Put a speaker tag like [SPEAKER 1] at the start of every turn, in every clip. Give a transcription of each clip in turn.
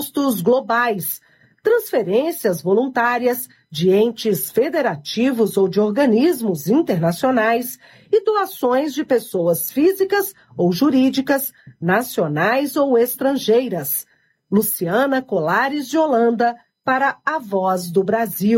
[SPEAKER 1] impostos globais, transferências voluntárias de entes federativos ou de organismos internacionais e doações de pessoas físicas ou jurídicas, nacionais ou estrangeiras. Luciana Colares de Holanda, para a Voz do Brasil.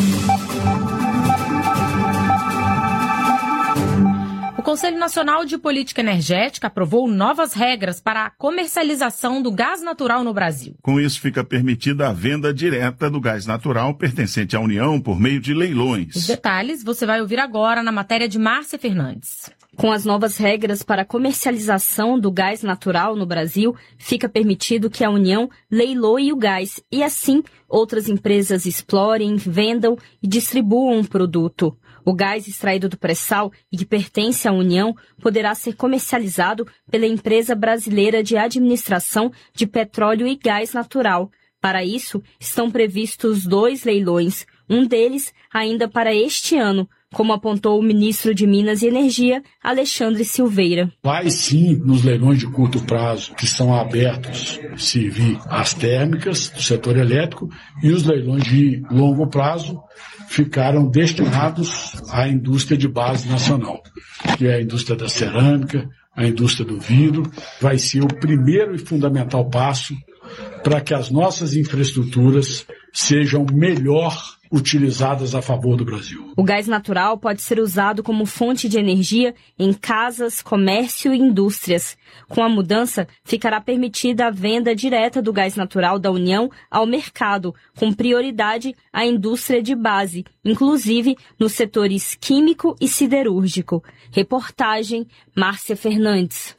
[SPEAKER 2] O Conselho Nacional de Política Energética aprovou novas regras para a comercialização do gás natural no Brasil.
[SPEAKER 3] Com isso, fica permitida a venda direta do gás natural pertencente à União por meio de leilões.
[SPEAKER 2] Os detalhes você vai ouvir agora na matéria de Márcia Fernandes.
[SPEAKER 4] Com as novas regras para a comercialização do gás natural no Brasil, fica permitido que a União leiloe o gás e, assim, outras empresas explorem, vendam e distribuam o produto. O gás extraído do pré-sal e que pertence à União poderá ser comercializado pela Empresa Brasileira de Administração de Petróleo e Gás Natural. Para isso, estão previstos 2 leilões, um deles ainda para este ano, como apontou o ministro de Minas e Energia, Alexandre Silveira.
[SPEAKER 5] Vai sim, nos leilões de curto prazo, que são abertos, servir as térmicas do setor elétrico, e os leilões de longo prazo ficaram destinados à indústria de base nacional, que é a indústria da cerâmica, a indústria do vidro. Vai ser o primeiro e fundamental passo para que as nossas infraestruturas sejam melhor utilizadas a favor do Brasil.
[SPEAKER 4] O gás natural pode ser usado como fonte de energia em casas, comércio e indústrias. Com a mudança, ficará permitida a venda direta do gás natural da União ao mercado, com prioridade à indústria de base, inclusive nos setores químico e siderúrgico. Reportagem Márcia Fernandes.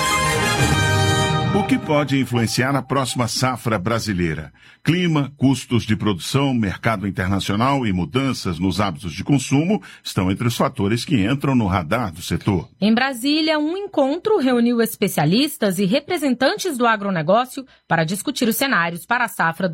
[SPEAKER 3] O que pode influenciar a próxima safra brasileira? Clima, custos de produção, mercado internacional e mudanças nos hábitos de consumo estão entre os fatores que entram no radar do setor.
[SPEAKER 2] Em Brasília, um encontro reuniu especialistas e representantes do agronegócio para discutir os cenários para a safra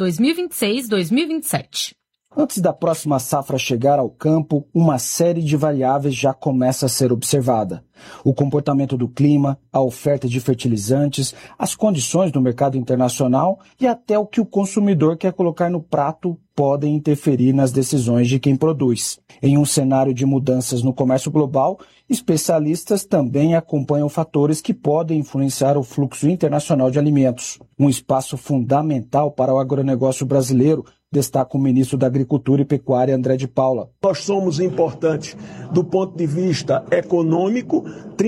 [SPEAKER 2] 2026-2027.
[SPEAKER 6] Antes da próxima safra chegar ao campo, uma série de variáveis já começa a ser observada. O comportamento do clima, a oferta de fertilizantes, as condições do mercado internacional e até o que o consumidor quer colocar no prato podem interferir nas decisões de quem produz. Em um cenário de mudanças no comércio global, especialistas também acompanham fatores que podem influenciar o fluxo internacional de alimentos. Um espaço fundamental para o agronegócio brasileiro, destaca o ministro da Agricultura e Pecuária, André de Paula.
[SPEAKER 7] Nós somos importantes do ponto de vista econômico,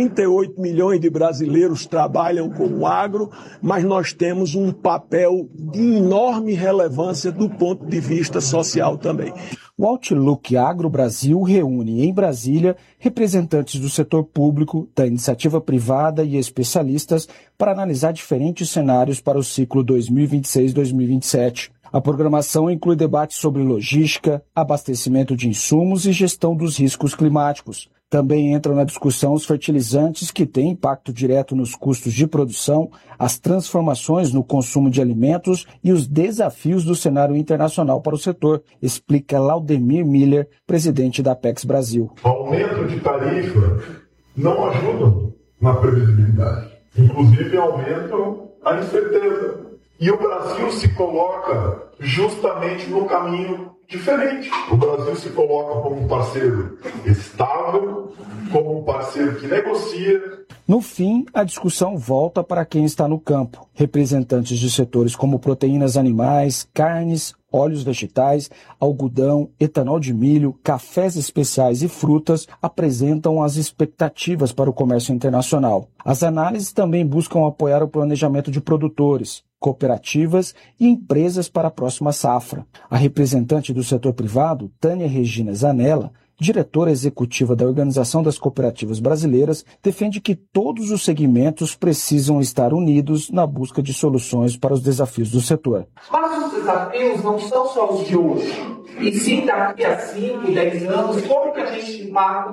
[SPEAKER 7] 38 milhões de brasileiros trabalham com o agro, mas nós temos um papel de enorme relevância do ponto de vista social também.
[SPEAKER 6] O Outlook Agro Brasil reúne em Brasília representantes do setor público, da iniciativa privada e especialistas para analisar diferentes cenários para o ciclo 2026-2027. A programação inclui debates sobre logística, abastecimento de insumos e gestão dos riscos climáticos. Também entram na discussão os fertilizantes que têm impacto direto nos custos de produção, as transformações no consumo de alimentos e os desafios do cenário internacional para o setor, explica Laudemir Miller, presidente da Apex Brasil.
[SPEAKER 8] O aumento de tarifa não ajuda na previsibilidade. Inclusive, aumentam a incerteza. E o Brasil se coloca justamente no caminho diferente. O Brasil se coloca como um parceiro estável, como um parceiro que negocia.
[SPEAKER 6] No fim, a discussão volta para quem está no campo. Representantes de setores como proteínas animais, carnes, óleos vegetais, algodão, etanol de milho, cafés especiais e frutas apresentam as expectativas para o comércio internacional. As análises também buscam apoiar o planejamento de produtores, cooperativas e empresas para a próxima safra. A representante do setor privado, Tânia Regina Zanella, diretora executiva da Organização das Cooperativas Brasileiras, defende que todos os segmentos precisam estar unidos na busca de soluções para os desafios do setor.
[SPEAKER 9] Mas os desafios não são só os de hoje, e sim daqui a 5, 10 anos, como que a gente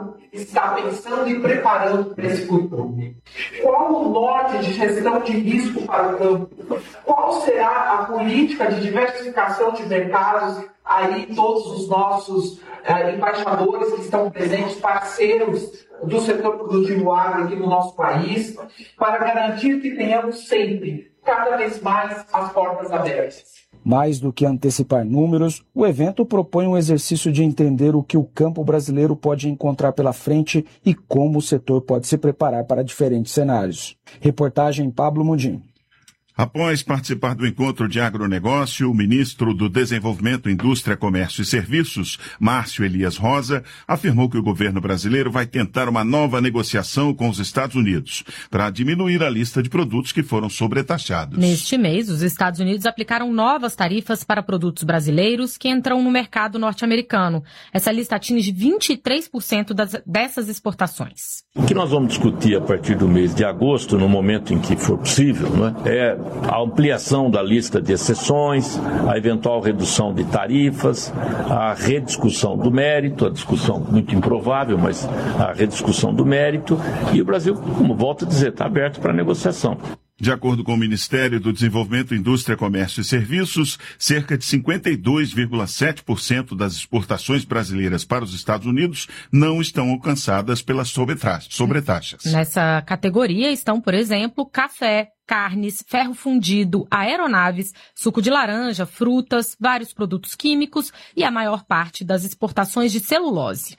[SPEAKER 9] está pensando e preparando para esse futuro? Qual o norte de gestão de risco para o campo? Qual será a política de diversificação de mercados? Aí todos os nossos embaixadores que estão presentes, parceiros do setor produtivo agro aqui no nosso país, para garantir que tenhamos sempre cada vez mais as portas abertas.
[SPEAKER 6] Mais do que antecipar números, o evento propõe um exercício de entender o que o campo brasileiro pode encontrar pela frente e como o setor pode se preparar para diferentes cenários. Reportagem Pablo Mundim.
[SPEAKER 3] Após participar do encontro de agronegócio, o ministro do Desenvolvimento, Indústria, Comércio e Serviços, Márcio Elias Rosa, afirmou que o governo brasileiro vai tentar uma nova negociação com os Estados Unidos para diminuir a lista de produtos que foram sobretaxados.
[SPEAKER 2] Neste mês, os Estados Unidos aplicaram novas tarifas para produtos brasileiros que entram no mercado norte-americano. Essa lista atinge 23% dessas exportações.
[SPEAKER 10] O que nós vamos discutir a partir do mês de agosto, no momento em que for possível, é a ampliação da lista de exceções, a eventual redução de tarifas, a rediscussão do mérito, a discussão muito improvável, mas a rediscussão do mérito, e o Brasil, como volto a dizer, está aberto para negociação.
[SPEAKER 3] De acordo com o Ministério do Desenvolvimento, Indústria, Comércio e Serviços, cerca de 52,7% das exportações brasileiras para os Estados Unidos não estão alcançadas pelas sobretaxas.
[SPEAKER 2] Nessa categoria estão, por exemplo, café, carnes, ferro fundido, aeronaves, suco de laranja, frutas, vários produtos químicos e a maior parte das exportações de celulose.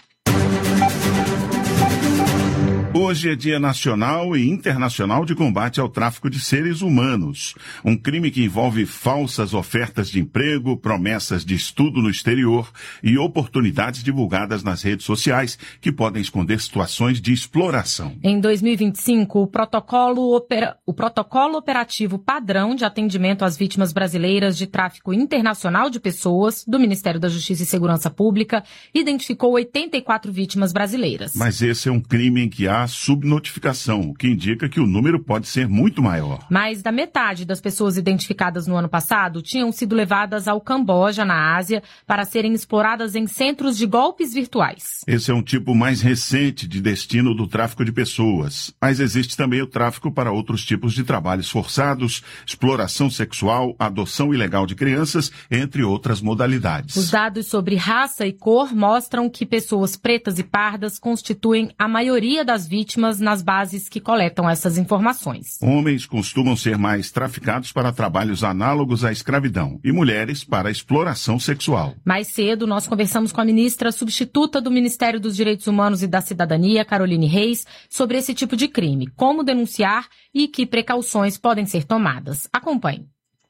[SPEAKER 3] Hoje é Dia Nacional e Internacional de Combate ao Tráfico de Seres Humanos, um crime que envolve falsas ofertas de emprego, promessas de estudo no exterior e oportunidades divulgadas nas redes sociais que podem esconder situações de exploração.
[SPEAKER 2] Em 2025, o protocolo operativo padrão de atendimento às vítimas brasileiras de tráfico internacional de pessoas do Ministério da Justiça e Segurança Pública identificou 84 vítimas brasileiras.
[SPEAKER 3] Mas esse é um crime em que há subnotificação, o que indica que o número pode ser muito maior.
[SPEAKER 2] Mais da metade das pessoas identificadas no ano passado tinham sido levadas ao Camboja, na Ásia, para serem exploradas em centros de golpes virtuais.
[SPEAKER 3] Esse é um tipo mais recente de destino do tráfico de pessoas, mas existe também o tráfico para outros tipos de trabalhos forçados, exploração sexual, adoção ilegal de crianças, entre outras modalidades.
[SPEAKER 2] Os dados sobre raça e cor mostram que pessoas pretas e pardas constituem a maioria das vítimas nas bases que coletam essas informações.
[SPEAKER 3] Homens costumam ser mais traficados para trabalhos análogos à escravidão e mulheres para a exploração sexual.
[SPEAKER 2] Mais cedo, nós conversamos com a ministra substituta do Ministério dos Direitos Humanos e da Cidadania, Caroline Reis, sobre esse tipo de crime, como denunciar e que precauções podem ser tomadas. Acompanhe.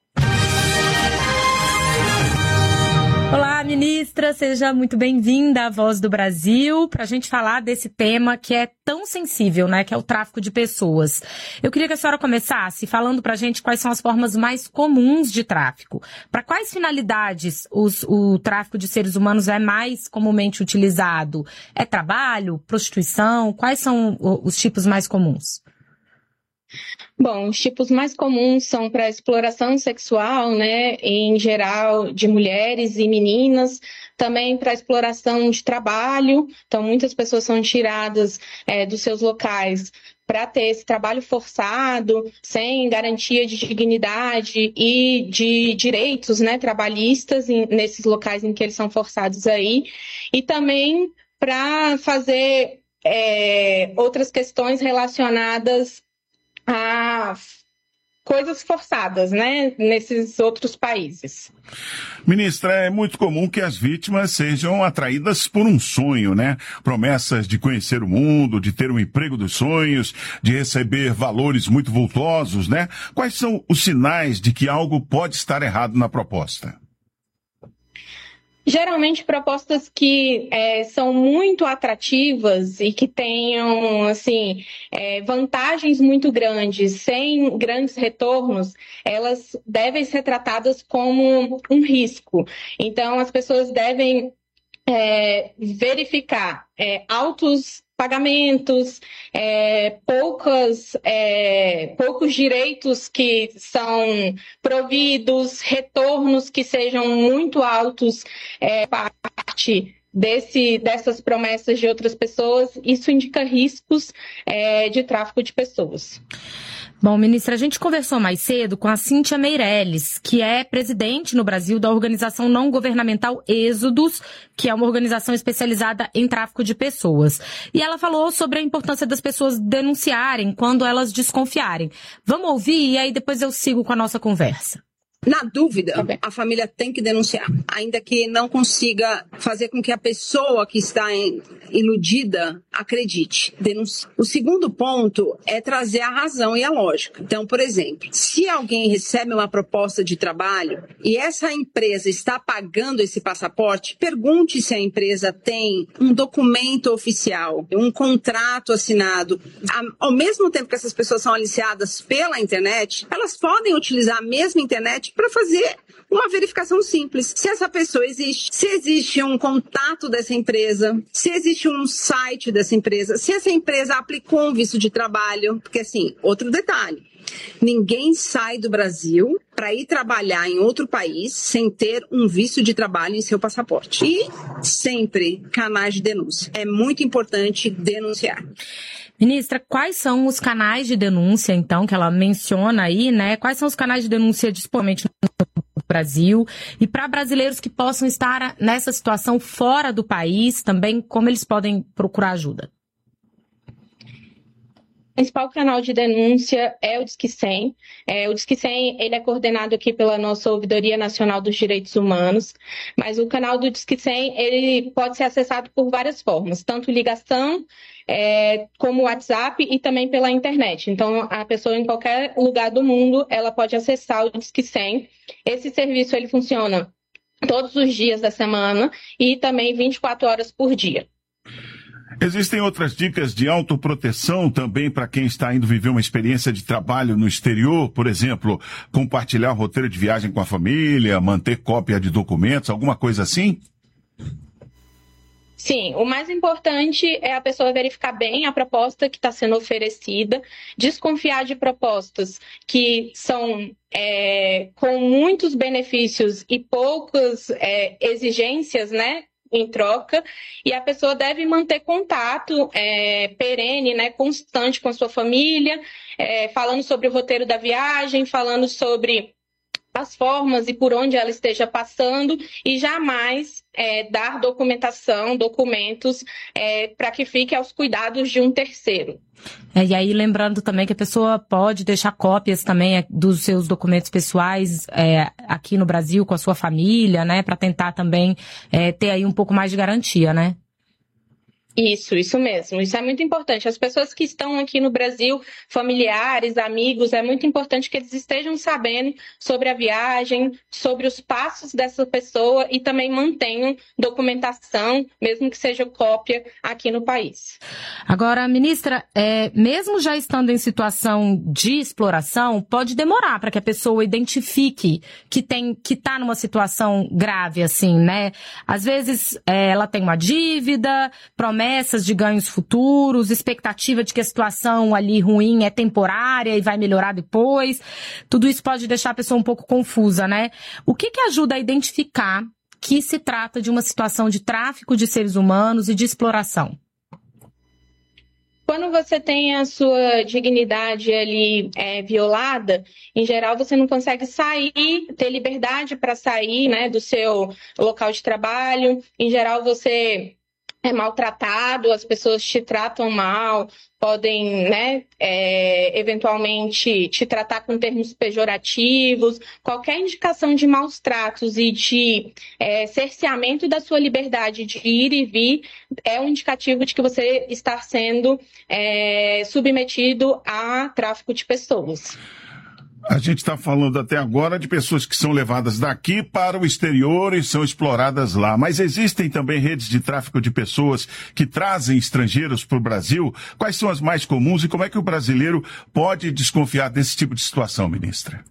[SPEAKER 2] Olá, ministra, seja muito bem-vinda à Voz do Brasil, para a gente falar desse tema que é tão sensível, né, que é o tráfico de pessoas. Eu queria que a senhora começasse falando para a gente quais são as formas mais comuns de tráfico. Para quais finalidades o tráfico de seres humanos é mais comumente utilizado? É trabalho, prostituição? Quais são os tipos mais comuns?
[SPEAKER 11] Bom, os tipos mais comuns são para exploração sexual, né, em geral de mulheres e meninas, também para exploração de trabalho, então muitas pessoas são tiradas dos seus locais para ter esse trabalho forçado, sem garantia de dignidade e de direitos, né, trabalhistas nesses locais em que eles são forçados aí, e também para fazer outras questões relacionadas a coisas forçadas, né, nesses outros países.
[SPEAKER 3] Ministra, é muito comum que as vítimas sejam atraídas por um sonho, né? Promessas de conhecer o mundo, de ter um emprego dos sonhos, de receber valores muito vultosos, né? Quais são os sinais de que algo pode estar errado na proposta?
[SPEAKER 11] Geralmente propostas que são muito atrativas e que tenham assim, vantagens muito grandes, sem grandes retornos, elas devem ser tratadas como um risco. Então, as pessoas devem verificar altos pagamentos, poucos direitos que são providos, retornos que sejam muito altos, parte dessas promessas de outras pessoas. Isso indica riscos de tráfico de pessoas.
[SPEAKER 2] Bom, ministra, a gente conversou mais cedo com a Cíntia Meirelles, que é presidente no Brasil da organização não governamental Êxodos, que é uma organização especializada em tráfico de pessoas. E ela falou sobre a importância das pessoas denunciarem quando elas desconfiarem. Vamos ouvir e aí depois eu sigo com a nossa conversa.
[SPEAKER 12] Na dúvida, a família tem que denunciar, ainda que não consiga fazer com que a pessoa que está iludida acredite. Denuncie. O segundo ponto é trazer a razão e a lógica. Então, por exemplo, se alguém recebe uma proposta de trabalho e essa empresa está pagando esse passaporte, pergunte se a empresa tem um documento oficial, um contrato assinado. Ao mesmo tempo que essas pessoas são aliciadas pela internet, elas podem utilizar a mesma internet para fazer uma verificação simples. Se essa pessoa existe, se existe um contato dessa empresa, se existe um site dessa empresa, se essa empresa aplicou um visto de trabalho. Porque, assim, outro detalhe, ninguém sai do Brasil para ir trabalhar em outro país sem ter um visto de trabalho em seu passaporte. E sempre canais de denúncia. É muito importante denunciar.
[SPEAKER 2] Ministra, quais são os canais de denúncia, então, que ela menciona aí, né? Quais são os canais de denúncia disponíveis no Brasil? E para brasileiros que possam estar nessa situação fora do país, também, como eles podem procurar ajuda?
[SPEAKER 11] O principal canal de denúncia é o Disque 100. O Disque 100 ele é coordenado aqui pela nossa Ouvidoria Nacional dos Direitos Humanos, mas o canal do Disque 100 ele pode ser acessado por várias formas, tanto ligação, como WhatsApp e também pela internet. Então, a pessoa em qualquer lugar do mundo, ela pode acessar o Disque 100. Esse serviço ele funciona todos os dias da semana e também 24 horas por dia.
[SPEAKER 3] Existem outras dicas de autoproteção também para quem está indo viver uma experiência de trabalho no exterior, por exemplo, compartilhar o roteiro de viagem com a família, manter cópia de documentos, alguma coisa assim?
[SPEAKER 11] Sim, o mais importante é a pessoa verificar bem a proposta que está sendo oferecida, desconfiar de propostas que são com muitos benefícios e poucas exigências, né? Em troca, e a pessoa deve manter contato perene, né, constante com a sua família, falando sobre o roteiro da viagem, falando sobre as formas e por onde ela esteja passando, e jamais dar documentos para que fique aos cuidados de um terceiro.
[SPEAKER 2] E aí, lembrando também que a pessoa pode deixar cópias também dos seus documentos pessoais aqui no Brasil com a sua família, né, para tentar também ter aí um pouco mais de garantia, né?
[SPEAKER 11] Isso mesmo. Isso é muito importante. As pessoas que estão aqui no Brasil, familiares, amigos, é muito importante que eles estejam sabendo sobre a viagem, sobre os passos dessa pessoa e também mantenham documentação, mesmo que seja cópia, aqui no país.
[SPEAKER 2] Agora, ministra, mesmo já estando em situação de exploração, pode demorar para que a pessoa identifique que está numa situação grave, assim, né? Às vezes ela tem uma dívida, promessas de ganhos futuros, expectativa de que a situação ali ruim é temporária e vai melhorar depois. Tudo isso pode deixar a pessoa um pouco confusa, né? O que ajuda a identificar que se trata de uma situação de tráfico de seres humanos e de exploração?
[SPEAKER 11] Quando você tem a sua dignidade ali violada, em geral você não consegue sair, ter liberdade para sair, né, do seu local de trabalho. Em geral você é maltratado, as pessoas te tratam mal, podem, né, eventualmente te tratar com termos pejorativos. Qualquer indicação de maus tratos e de cerceamento da sua liberdade de ir e vir é um indicativo de que você está sendo submetido a tráfico de pessoas.
[SPEAKER 3] A gente está falando até agora de pessoas que são levadas daqui para o exterior e são exploradas lá. Mas existem também redes de tráfico de pessoas que trazem estrangeiros para o Brasil. Quais são as mais comuns e como é que o brasileiro pode desconfiar desse tipo de situação, ministra?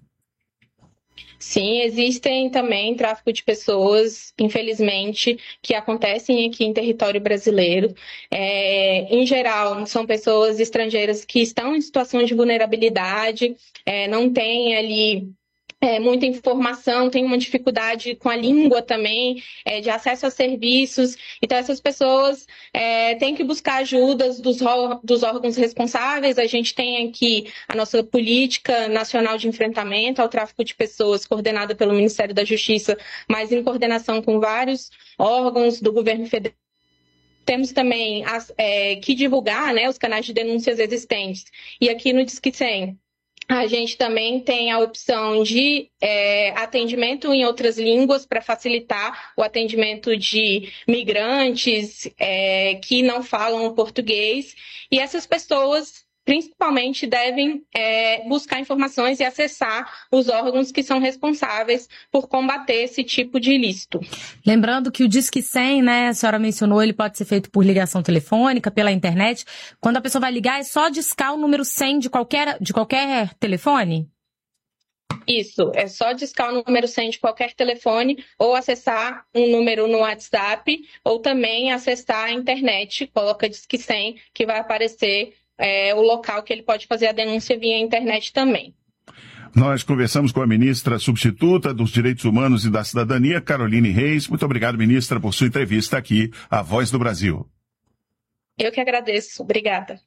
[SPEAKER 11] Sim, existem também tráfico de pessoas, infelizmente, que acontecem aqui em território brasileiro. Em geral, são pessoas estrangeiras que estão em situação de vulnerabilidade, não têm ali muita informação, tem uma dificuldade com a língua também, de acesso a serviços. Então, essas pessoas têm que buscar ajudas dos órgãos responsáveis. A gente tem aqui a nossa Política Nacional de Enfrentamento ao Tráfico de Pessoas, coordenada pelo Ministério da Justiça, mas em coordenação com vários órgãos do governo federal. Temos também que divulgar, né, os canais de denúncias existentes. E aqui no Disque 100, a gente também tem a opção de atendimento em outras línguas para facilitar o atendimento de migrantes que não falam português. E essas pessoas, principalmente, devem buscar informações e acessar os órgãos que são responsáveis por combater esse tipo de ilícito.
[SPEAKER 2] Lembrando que o Disque 100, né, a senhora mencionou, ele pode ser feito por ligação telefônica, pela internet. Quando a pessoa vai ligar, é só discar o número 100 de qualquer telefone?
[SPEAKER 11] Isso, é só discar o número 100 de qualquer telefone ou acessar um número no WhatsApp ou também acessar a internet, coloca Disque 100 que vai aparecer o local que ele pode fazer a denúncia via internet também.
[SPEAKER 3] Nós conversamos com a ministra substituta dos Direitos Humanos e da Cidadania, Caroline Reis. Muito obrigado, ministra, por sua entrevista aqui, à Voz do Brasil.
[SPEAKER 11] Eu que agradeço. Obrigada.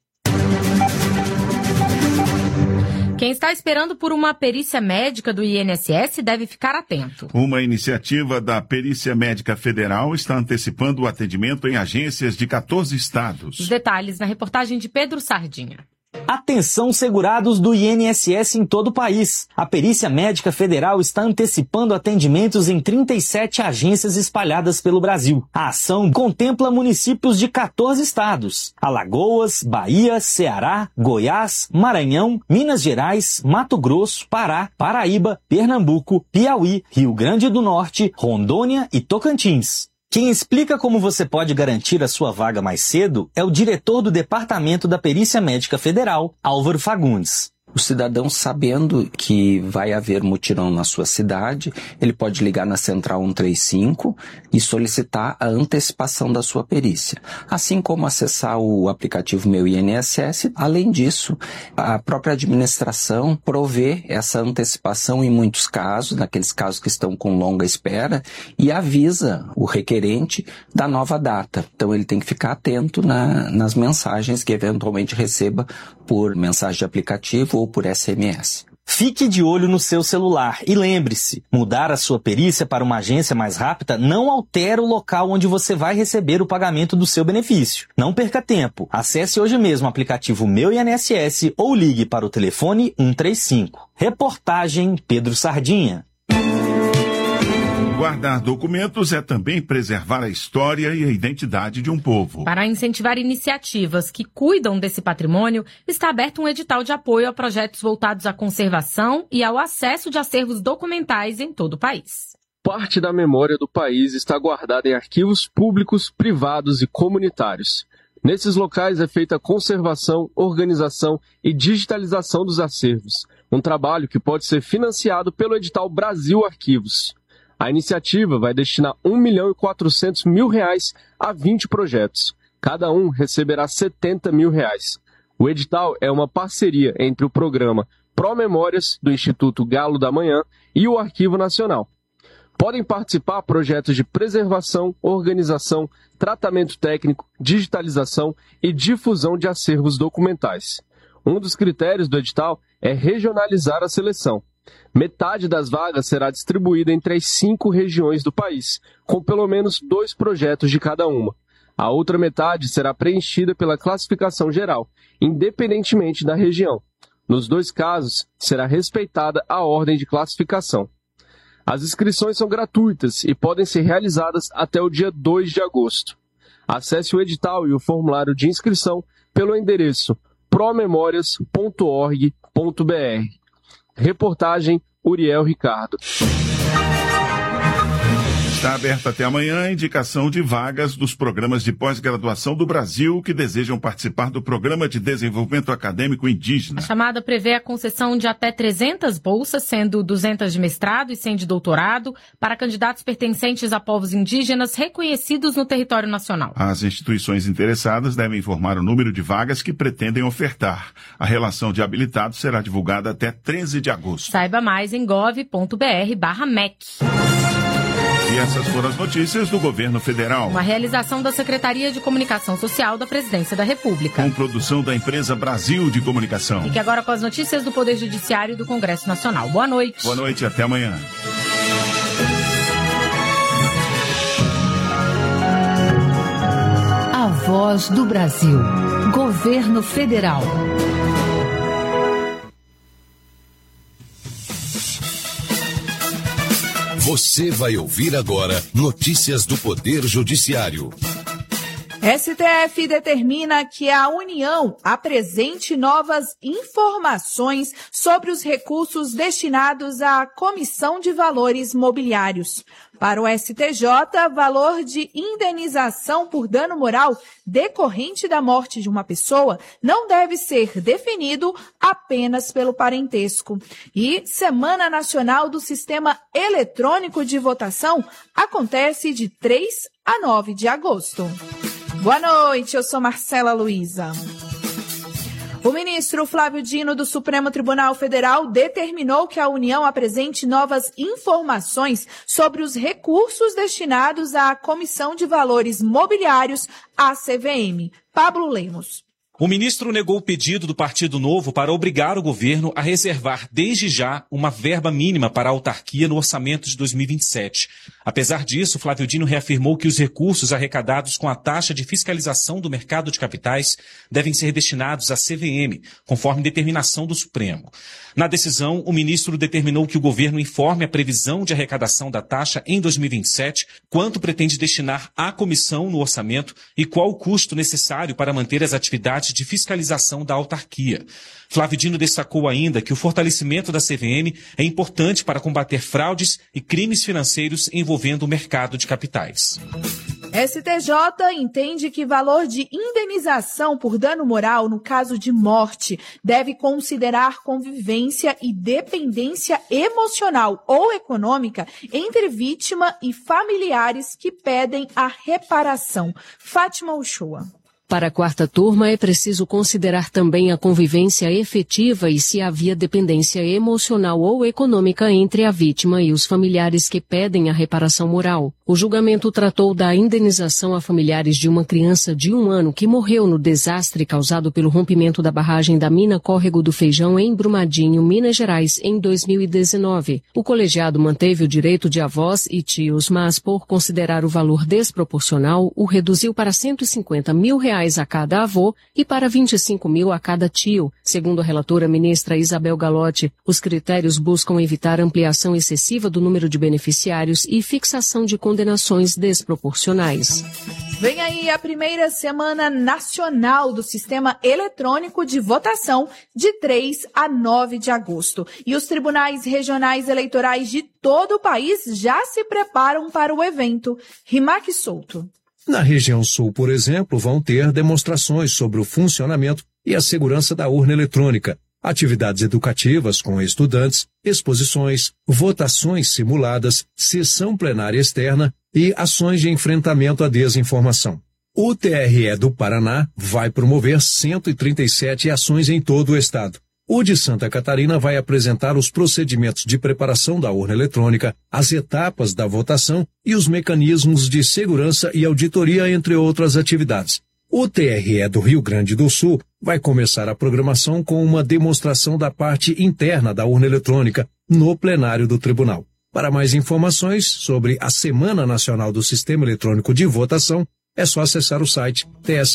[SPEAKER 2] Quem está esperando por uma perícia médica do INSS deve ficar atento.
[SPEAKER 3] Uma iniciativa da Perícia Médica Federal está antecipando o atendimento em agências de 14 estados.
[SPEAKER 2] Os detalhes na reportagem de Pedro Sardinha.
[SPEAKER 13] Atenção, segurados do INSS em todo o país. A Perícia Médica Federal está antecipando atendimentos em 37 agências espalhadas pelo Brasil. A ação contempla municípios de 14 estados: Alagoas, Bahia, Ceará, Goiás, Maranhão, Minas Gerais, Mato Grosso, Pará, Paraíba, Pernambuco, Piauí, Rio Grande do Norte, Rondônia e Tocantins. Quem explica como você pode garantir a sua vaga mais cedo é o diretor do Departamento da Perícia Médica Federal, Álvaro Fagundes.
[SPEAKER 14] O cidadão, sabendo que vai haver mutirão na sua cidade, ele pode ligar na Central 135 e solicitar a antecipação da sua perícia. Assim como acessar o aplicativo Meu INSS. Além disso, a própria administração provê essa antecipação em muitos casos, naqueles casos que estão com longa espera, e avisa o requerente da nova data. Então ele tem que ficar atento nas mensagens que eventualmente receba por mensagem de aplicativo ou por SMS.
[SPEAKER 13] Fique de olho no seu celular e lembre-se, mudar a sua perícia para uma agência mais rápida não altera o local onde você vai receber o pagamento do seu benefício. Não perca tempo. Acesse hoje mesmo o aplicativo Meu INSS ou ligue para o telefone 135. Reportagem Pedro Sardinha.
[SPEAKER 3] Guardar documentos é também preservar a história e a identidade de um povo.
[SPEAKER 2] Para incentivar iniciativas que cuidam desse patrimônio, está aberto um edital de apoio a projetos voltados à conservação e ao acesso de acervos documentais em todo o país.
[SPEAKER 15] Parte da memória do país está guardada em arquivos públicos, privados e comunitários. Nesses locais é feita a conservação, organização e digitalização dos acervos, um trabalho que pode ser financiado pelo edital Brasil Arquivos. A iniciativa vai destinar R$ 1.400.000 a 20 projetos. Cada um receberá R$ 70 mil. O edital é uma parceria entre o programa Pró-Memórias do Instituto Galo da Manhã e o Arquivo Nacional. Podem participar projetos de preservação, organização, tratamento técnico, digitalização e difusão de acervos documentais. Um dos critérios do edital é regionalizar a seleção. Metade das vagas será distribuída entre as 5 regiões do país, com pelo menos 2 projetos de cada uma. A outra metade será preenchida pela classificação geral, independentemente da região. Nos 2 casos, será respeitada a ordem de classificação. As inscrições são gratuitas e podem ser realizadas até o dia 2 de agosto. Acesse o edital e o formulário de inscrição pelo endereço promemorias.org.br. Reportagem Uriel Ricardo.
[SPEAKER 3] Está aberta até amanhã a indicação de vagas dos programas de pós-graduação do Brasil que desejam participar do Programa de Desenvolvimento Acadêmico Indígena.
[SPEAKER 2] A chamada prevê a concessão de até 300 bolsas, sendo 200 de mestrado e 100 de doutorado, para candidatos pertencentes a povos indígenas reconhecidos no território nacional.
[SPEAKER 3] As instituições interessadas devem informar o número de vagas que pretendem ofertar. A relação de habilitados será divulgada até 13 de agosto.
[SPEAKER 2] Saiba mais em gov.br/MEC.
[SPEAKER 3] E essas foram as notícias do Governo Federal.
[SPEAKER 2] Uma realização da Secretaria de Comunicação Social da Presidência da República.
[SPEAKER 3] Com produção da empresa Brasil de Comunicação.
[SPEAKER 2] Fique agora com as notícias do Poder Judiciário e do Congresso Nacional. Boa noite.
[SPEAKER 3] Boa noite e até amanhã.
[SPEAKER 16] A Voz do Brasil. Governo Federal.
[SPEAKER 17] Você vai ouvir agora notícias do Poder Judiciário.
[SPEAKER 18] STF determina que a União apresente novas informações sobre os recursos destinados à Comissão de Valores Mobiliários. Para o STJ, valor de indenização por dano moral decorrente da morte de uma pessoa não deve ser definido apenas pelo parentesco. E Semana Nacional do Sistema Eletrônico de Votação acontece de 3 a 9 de agosto. Boa noite, eu sou Marcela Luiza. O ministro Flávio Dino do Supremo Tribunal Federal determinou que a União apresente novas informações sobre os recursos destinados à Comissão de Valores Mobiliários, a CVM. Pablo Lemos.
[SPEAKER 19] O ministro negou o pedido do Partido Novo para obrigar o governo a reservar desde já uma verba mínima para a autarquia no orçamento de 2027. Apesar disso, Flávio Dino reafirmou que os recursos arrecadados com a taxa de fiscalização do mercado de capitais devem ser destinados à CVM, conforme determinação do Supremo. Na decisão, o ministro determinou que o governo informe a previsão de arrecadação da taxa em 2027, quanto pretende destinar à comissão no orçamento e qual o custo necessário para manter as atividades de fiscalização da autarquia. Flávio Dino destacou ainda que o fortalecimento da CVM é importante para combater fraudes e crimes financeiros envolvendo o mercado de capitais.
[SPEAKER 18] STJ entende que valor de indenização por dano moral no caso de morte deve considerar convivência e dependência emocional ou econômica entre vítima e familiares que pedem a reparação. Fátima Uchoa.
[SPEAKER 20] Para a quarta turma, é preciso considerar também a convivência efetiva e se havia dependência emocional ou econômica entre a vítima e os familiares que pedem a reparação moral. O julgamento tratou da indenização a familiares de uma criança de 1 ano que morreu no desastre causado pelo rompimento da barragem da mina Córrego do Feijão em Brumadinho, Minas Gerais, em 2019. O colegiado manteve o direito de avós e tios, mas por considerar o valor desproporcional, o reduziu para R$150 mil a cada avô e para 25 mil a cada tio. Segundo a relatora ministra Isabel Galotti, os critérios buscam evitar ampliação excessiva do número de beneficiários e fixação de condenações desproporcionais.
[SPEAKER 18] Vem aí a primeira Semana Nacional do Sistema Eletrônico de Votação, de 3 a 9 de agosto. E os tribunais regionais eleitorais de todo o país já se preparam para o evento. Rimac Souto.
[SPEAKER 21] Na região sul, por exemplo, vão ter demonstrações sobre o funcionamento e a segurança da urna eletrônica, atividades educativas com estudantes, exposições, votações simuladas, sessão plenária externa e ações de enfrentamento à desinformação. O TRE do Paraná vai promover 137 ações em todo o estado. O de Santa Catarina vai apresentar os procedimentos de preparação da urna eletrônica, as etapas da votação e os mecanismos de segurança e auditoria, entre outras atividades. O TRE do Rio Grande do Sul vai começar a programação com uma demonstração da parte interna da urna eletrônica no plenário do tribunal. Para mais informações sobre a Semana Nacional do Sistema Eletrônico de Votação, é só acessar o site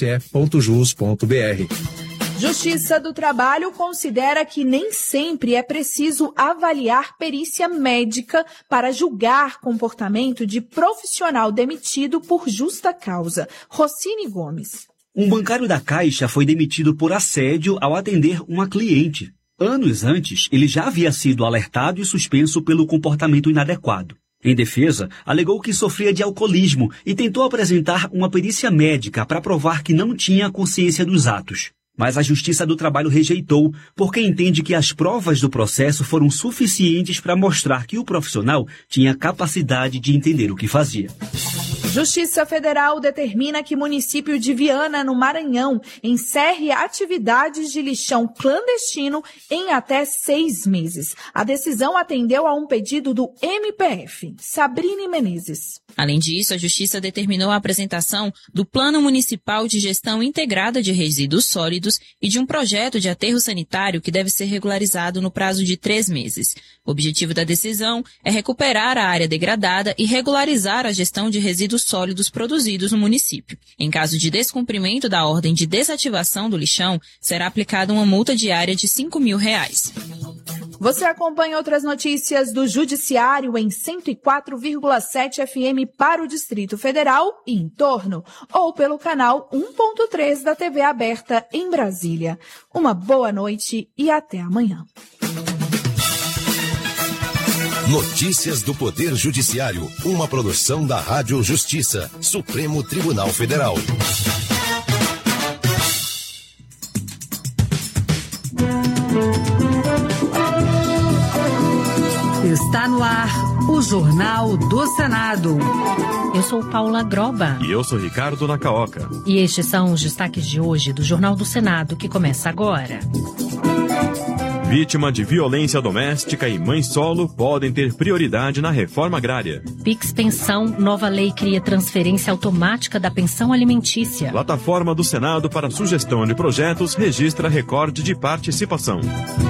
[SPEAKER 21] tse.jus.br.
[SPEAKER 18] Justiça do Trabalho considera que nem sempre é preciso avaliar perícia médica para julgar comportamento de profissional demitido por justa causa. Rossini Gomes.
[SPEAKER 22] Um bancário da Caixa foi demitido por assédio ao atender uma cliente. Anos antes, ele já havia sido alertado e suspenso pelo comportamento inadequado. Em defesa, alegou que sofria de alcoolismo e tentou apresentar uma perícia médica para provar que não tinha consciência dos atos. Mas a Justiça do Trabalho rejeitou, porque entende que as provas do processo foram suficientes para mostrar que o profissional tinha capacidade de entender o que fazia.
[SPEAKER 18] Justiça Federal determina que município de Viana, no Maranhão, encerre atividades de lixão clandestino em até 6 meses. A decisão atendeu a um pedido do MPF. Sabrine Menezes.
[SPEAKER 1] Além disso, a Justiça determinou a apresentação do Plano Municipal de Gestão Integrada de Resíduos Sólidos e de um projeto de aterro sanitário que deve ser regularizado no prazo de 3 meses. O objetivo da decisão é recuperar a área degradada e regularizar a gestão de resíduos sólidos produzidos no município. Em caso de descumprimento da ordem de desativação do lixão, será aplicada uma multa diária de R$5.000.
[SPEAKER 18] Você acompanha outras notícias do Judiciário em 104,7 FM para o Distrito Federal e em torno, ou pelo canal 1.3 da TV aberta em Brasília. Uma boa noite e até amanhã.
[SPEAKER 17] Notícias do Poder Judiciário, uma produção da Rádio Justiça, Supremo Tribunal Federal.
[SPEAKER 16] Está no ar o Jornal do Senado.
[SPEAKER 20] Eu sou Paula Groba.
[SPEAKER 5] E eu sou Ricardo Nacaoca.
[SPEAKER 20] E estes são os destaques de hoje do Jornal do Senado, que começa agora.
[SPEAKER 5] Vítima de violência doméstica e mãe solo podem ter prioridade na reforma agrária.
[SPEAKER 20] Pix Pensão, nova lei cria transferência automática da pensão alimentícia.
[SPEAKER 5] Plataforma do Senado para sugestão de projetos registra recorde de participação.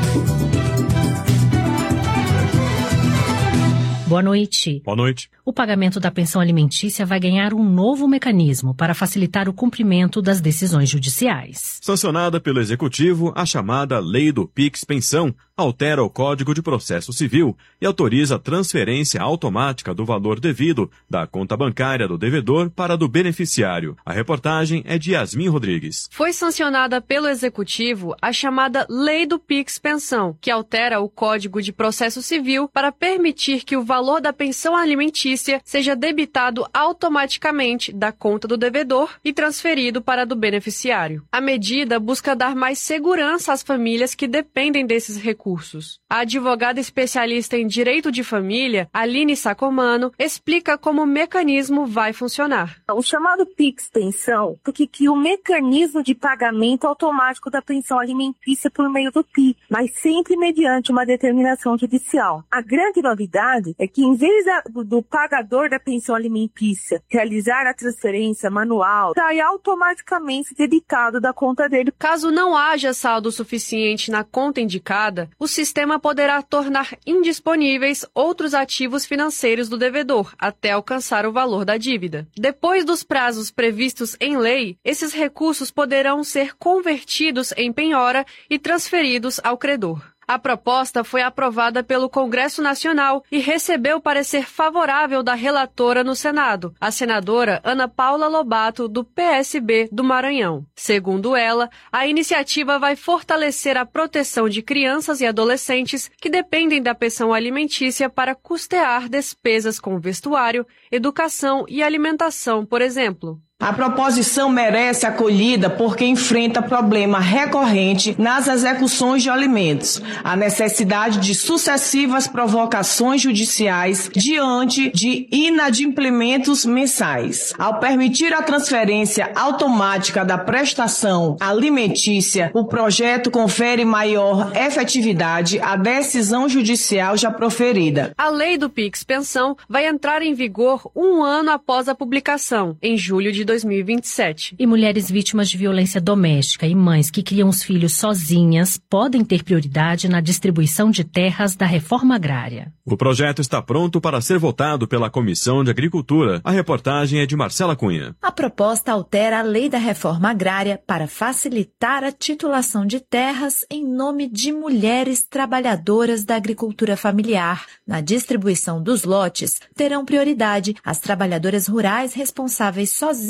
[SPEAKER 20] Boa noite.
[SPEAKER 5] Boa noite.
[SPEAKER 20] O pagamento da pensão alimentícia vai ganhar um novo mecanismo para facilitar o cumprimento das decisões judiciais.
[SPEAKER 5] Sancionada pelo Executivo, a chamada Lei do Pix Pensão altera o Código de Processo Civil e autoriza a transferência automática do valor devido da conta bancária do devedor para a do beneficiário. A reportagem é de Yasmin Rodrigues.
[SPEAKER 23] Foi sancionada pelo Executivo a chamada Lei do Pix Pensão, que altera o Código de Processo Civil para permitir que o valor da pensão alimentícia seja debitado automaticamente da conta do devedor e transferido para a do beneficiário. A medida busca dar mais segurança às famílias que dependem desses recursos. A advogada especialista em direito de família, Aline Sacomano, explica como o mecanismo vai funcionar.
[SPEAKER 24] O chamado Pix Pensão, porque o mecanismo de pagamento automático da pensão alimentícia por meio do PI, mas sempre mediante uma determinação judicial. A grande novidade é que, em vez do pagador da pensão alimentícia realizar a transferência manual, sai automaticamente debitado da conta dele.
[SPEAKER 23] Caso não haja saldo suficiente na conta indicada, o sistema poderá tornar indisponíveis outros ativos financeiros do devedor até alcançar o valor da dívida. Depois dos prazos previstos em lei, esses recursos poderão ser convertidos em penhora e transferidos ao credor. A proposta foi aprovada pelo Congresso Nacional e recebeu parecer favorável da relatora no Senado, a senadora Ana Paula Lobato, do PSB do Maranhão. Segundo ela, a iniciativa vai fortalecer a proteção de crianças e adolescentes que dependem da pensão alimentícia para custear despesas com vestuário, educação e alimentação, por exemplo.
[SPEAKER 25] A proposição merece acolhida porque enfrenta problema recorrente nas execuções de alimentos, a necessidade de sucessivas provocações judiciais diante de inadimplementos mensais. Ao permitir a transferência automática da prestação alimentícia, o projeto confere maior efetividade à decisão judicial já proferida.
[SPEAKER 23] A lei do Pix Pensão vai entrar em vigor 1 ano após a publicação, em julho de 2027.
[SPEAKER 20] E mulheres vítimas de violência doméstica e mães que criam os filhos sozinhas podem ter prioridade na distribuição de terras da reforma agrária.
[SPEAKER 5] O projeto está pronto para ser votado pela Comissão de Agricultura. A reportagem é de Marcela Cunha.
[SPEAKER 26] A proposta altera a lei da reforma agrária para facilitar a titulação de terras em nome de mulheres trabalhadoras da agricultura familiar. Na distribuição dos lotes, terão prioridade as trabalhadoras rurais responsáveis sozinhas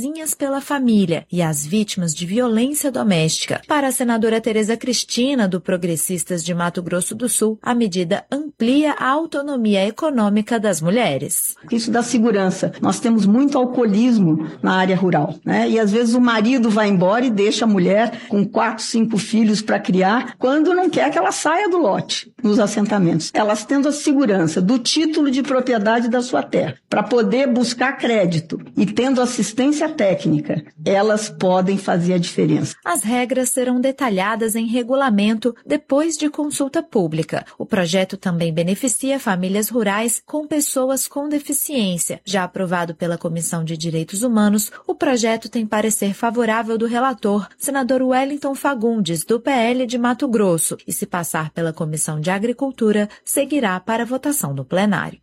[SPEAKER 26] sozinhas pela família e as vítimas de violência doméstica. Para a senadora Tereza Cristina, do Progressistas de Mato Grosso do Sul, a medida amplia a autonomia econômica das mulheres.
[SPEAKER 4] Isso dá segurança. Nós temos muito alcoolismo na área rural, né? E às vezes o marido vai embora e deixa a mulher com 4, 5 filhos para criar, quando não quer que ela saia do lote nos assentamentos. Elas tendo a segurança do título de propriedade da sua terra, para poder buscar crédito e tendo assistência técnica, elas podem fazer a diferença.
[SPEAKER 26] As regras serão detalhadas em regulamento depois de consulta pública. O projeto também beneficia famílias rurais com pessoas com deficiência. Já aprovado pela Comissão de Direitos Humanos, o projeto tem parecer favorável do relator, senador Wellington Fagundes, do PL de Mato Grosso, e se passar pela Comissão de Agricultura, seguirá para votação no plenário.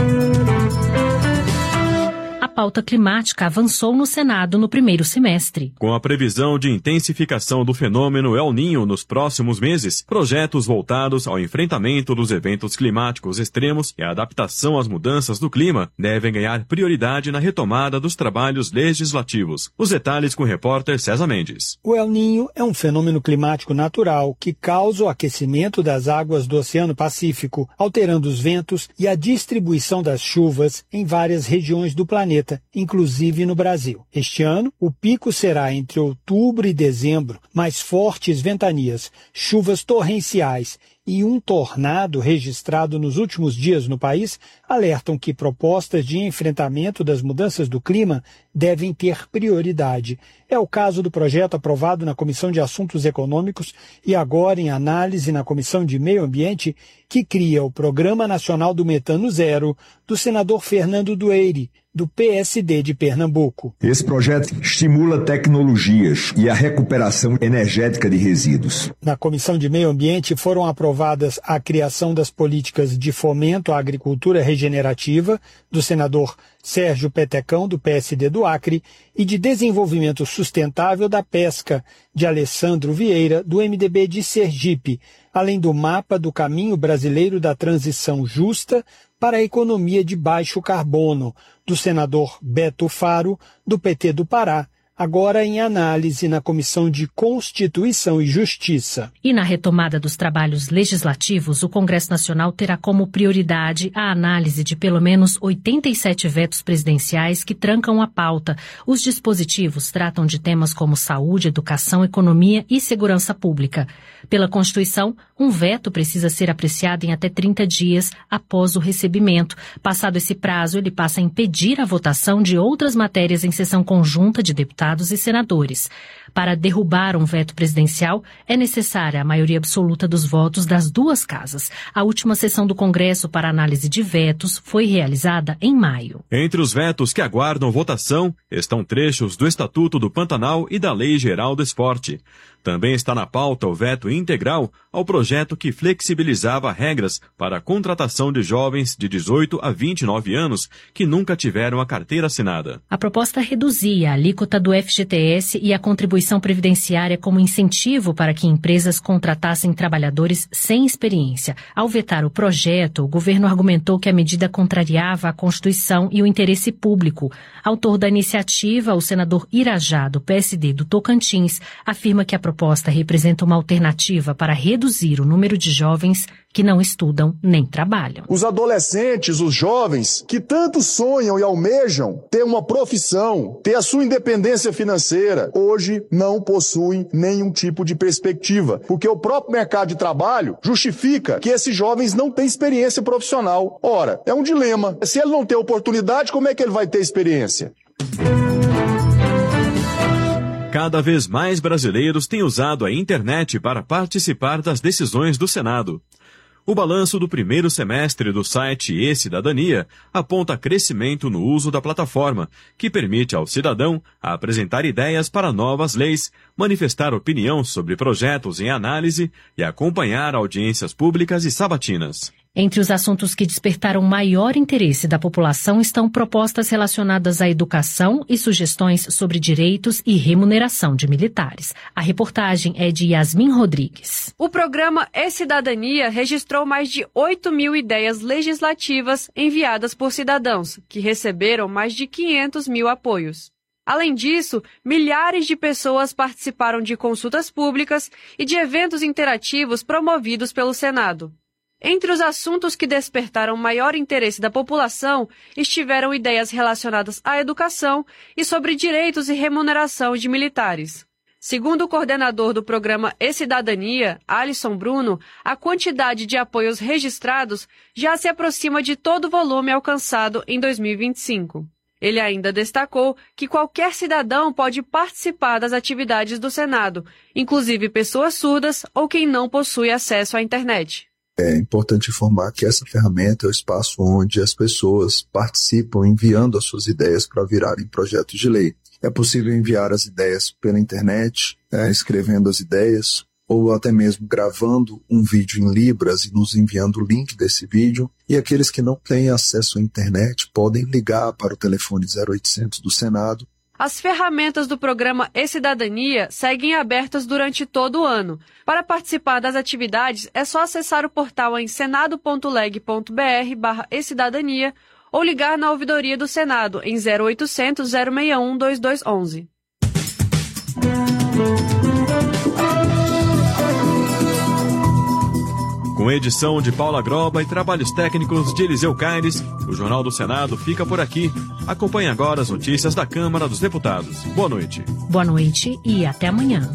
[SPEAKER 20] A pauta climática avançou no Senado no primeiro semestre.
[SPEAKER 5] Com a previsão de intensificação do fenômeno El Niño nos próximos meses, projetos voltados ao enfrentamento dos eventos climáticos extremos e a adaptação às mudanças do clima devem ganhar prioridade na retomada dos trabalhos legislativos. Os detalhes com o repórter César Mendes.
[SPEAKER 6] O El Niño é um fenômeno climático natural que causa o aquecimento das águas do Oceano Pacífico, alterando os ventos e a distribuição das chuvas em várias regiões do planeta, inclusive no Brasil. Este ano, o pico será entre outubro e dezembro, mais fortes ventanias, chuvas torrenciais e um tornado registrado nos últimos dias no país alertam que propostas de enfrentamento das mudanças do clima devem ter prioridade. É o caso do projeto aprovado na Comissão de Assuntos Econômicos e agora em análise na Comissão de Meio Ambiente, que cria o Programa Nacional do Metano Zero, do senador Fernando Dueire, do PSD de Pernambuco.
[SPEAKER 7] Esse projeto estimula tecnologias e a recuperação energética de resíduos.
[SPEAKER 6] Na Comissão de Meio Ambiente foram aprovadas a criação das políticas de fomento à agricultura regenerativa, do senador Sérgio Petecão, do PSD do Acre, e de desenvolvimento sustentável da pesca, de Alessandro Vieira, do MDB de Sergipe, além do mapa do caminho brasileiro da transição justa para a economia de baixo carbono, do senador Beto Faro, do PT do Pará, agora em análise na Comissão de Constituição e Justiça.
[SPEAKER 20] E na retomada dos trabalhos legislativos, o Congresso Nacional terá como prioridade a análise de pelo menos 87 vetos presidenciais que trancam a pauta. Os dispositivos tratam de temas como saúde, educação, economia e segurança pública. Pela Constituição, um veto precisa ser apreciado em até 30 dias após o recebimento. Passado esse prazo, ele passa a impedir a votação de outras matérias em sessão conjunta de deputados e senadores. Para derrubar um veto presidencial, é necessária a maioria absoluta dos votos das duas casas. A última sessão do Congresso para análise de vetos foi realizada em maio.
[SPEAKER 5] Entre os vetos que aguardam votação estão trechos do Estatuto do Pantanal e da Lei Geral do Esporte. Também está na pauta o veto integral ao projeto que flexibilizava regras para a contratação de jovens de 18 a 29 anos que nunca tiveram a carteira assinada.
[SPEAKER 20] A proposta reduzia a alíquota do FGTS e a contribuição previdenciária como incentivo para que empresas contratassem trabalhadores sem experiência. Ao vetar o projeto, o governo argumentou que a medida contrariava a Constituição e o interesse público. Autor da iniciativa, o senador Irajá, do PSD do Tocantins, afirma que a proposta representa uma alternativa para reduzir o número de jovens que não estudam nem trabalham.
[SPEAKER 8] Os adolescentes, os jovens, que tanto sonham e almejam ter uma profissão, ter a sua independência financeira, hoje não possuem nenhum tipo de perspectiva, porque o próprio mercado de trabalho justifica que esses jovens não têm experiência profissional. Ora, é um dilema. Se ele não tem oportunidade, como é que ele vai ter experiência?
[SPEAKER 5] Cada vez mais brasileiros têm usado a internet para participar das decisões do Senado. O balanço do primeiro semestre do site e-Cidadania aponta crescimento no uso da plataforma, que permite ao cidadão apresentar ideias para novas leis, manifestar opinião sobre projetos em análise e acompanhar audiências públicas e sabatinas.
[SPEAKER 20] Entre os assuntos que despertaram maior interesse da população estão propostas relacionadas à educação e sugestões sobre direitos e remuneração de militares. A reportagem é de Yasmin Rodrigues.
[SPEAKER 23] O programa e-Cidadania registrou mais de 8 mil ideias legislativas enviadas por cidadãos, que receberam mais de 500 mil apoios. Além disso, milhares de pessoas participaram de consultas públicas e de eventos interativos promovidos pelo Senado. Entre os assuntos que despertaram maior interesse da população estiveram ideias relacionadas à educação e sobre direitos e remuneração de militares. Segundo o coordenador do programa E-Cidadania, Alisson Bruno, a quantidade de apoios registrados já se aproxima de todo o volume alcançado em 2025. Ele ainda destacou que qualquer cidadão pode participar das atividades do Senado, inclusive pessoas surdas ou quem não possui acesso à internet.
[SPEAKER 9] É importante informar que essa ferramenta é o espaço onde as pessoas participam enviando as suas ideias para virarem projetos de lei. É possível enviar as ideias pela internet, escrevendo as ideias, ou até mesmo gravando um vídeo em Libras e nos enviando o link desse vídeo. E aqueles que não têm acesso à internet podem ligar para o telefone 0800 do Senado.
[SPEAKER 23] As ferramentas do programa E-Cidadania seguem abertas durante todo o ano. Para participar das atividades, é só acessar o portal em senado.leg.br/ecidadania ou ligar na ouvidoria do Senado em 0800 061 2211.
[SPEAKER 5] Com edição de Paula Groba e trabalhos técnicos de Eliseu Caires, o Jornal do Senado fica por aqui. Acompanhe agora as notícias da Câmara dos Deputados. Boa noite.
[SPEAKER 16] Boa noite e até amanhã.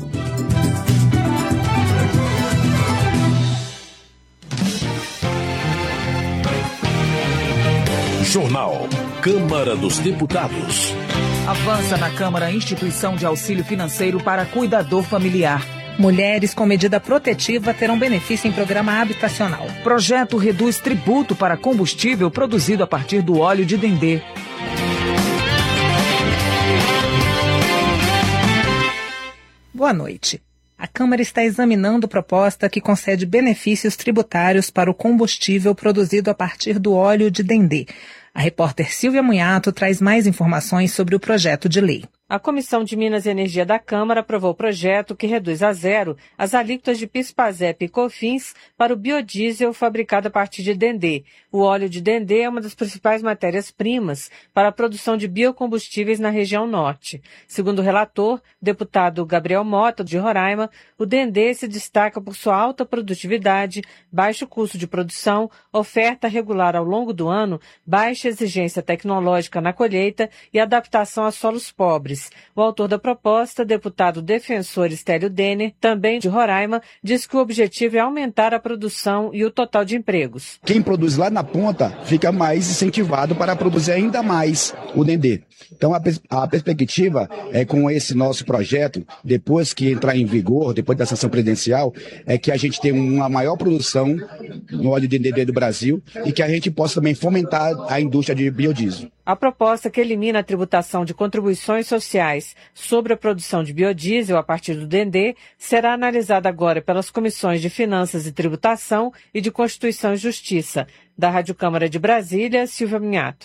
[SPEAKER 17] Jornal Câmara dos Deputados.
[SPEAKER 10] Avança na Câmara a instituição de auxílio financeiro para cuidador familiar.
[SPEAKER 11] Mulheres com medida protetiva terão benefício em programa habitacional.
[SPEAKER 10] Projeto reduz tributo para combustível produzido a partir do óleo de dendê.
[SPEAKER 11] Boa noite. A Câmara está examinando proposta que concede benefícios tributários para o combustível produzido a partir do óleo de dendê. A repórter Silvia Munhato traz mais informações sobre o projeto de lei.
[SPEAKER 2] A Comissão de Minas e Energia da Câmara aprovou o projeto que reduz a zero as alíquotas de PIS/PASEP e COFINS para o biodiesel fabricado a partir de dendê. O óleo de dendê é uma das principais matérias-primas para a produção de biocombustíveis na região norte. Segundo o relator, deputado Gabriel Mota, de Roraima, o dendê se destaca por sua alta produtividade, baixo custo de produção, oferta regular ao longo do ano, baixa exigência tecnológica na colheita e adaptação a solos pobres. O autor da proposta, deputado defensor Estélio Denner, também de Roraima, diz que o objetivo é aumentar a produção e o total de empregos.
[SPEAKER 12] Quem produz lá na ponta fica mais incentivado para produzir ainda mais o dendê. Então a perspectiva é com esse nosso projeto, depois que entrar em vigor, depois da sanção presidencial, é que a gente tenha uma maior produção no óleo de dendê do Brasil e que a gente possa também fomentar a indústria de biodiesel.
[SPEAKER 2] A proposta que elimina a tributação de contribuições sociais sobre a produção de biodiesel a partir do dendê será analisada agora pelas comissões de Finanças e Tributação e de Constituição e Justiça. Da Rádio Câmara de Brasília, Silvia Minhato.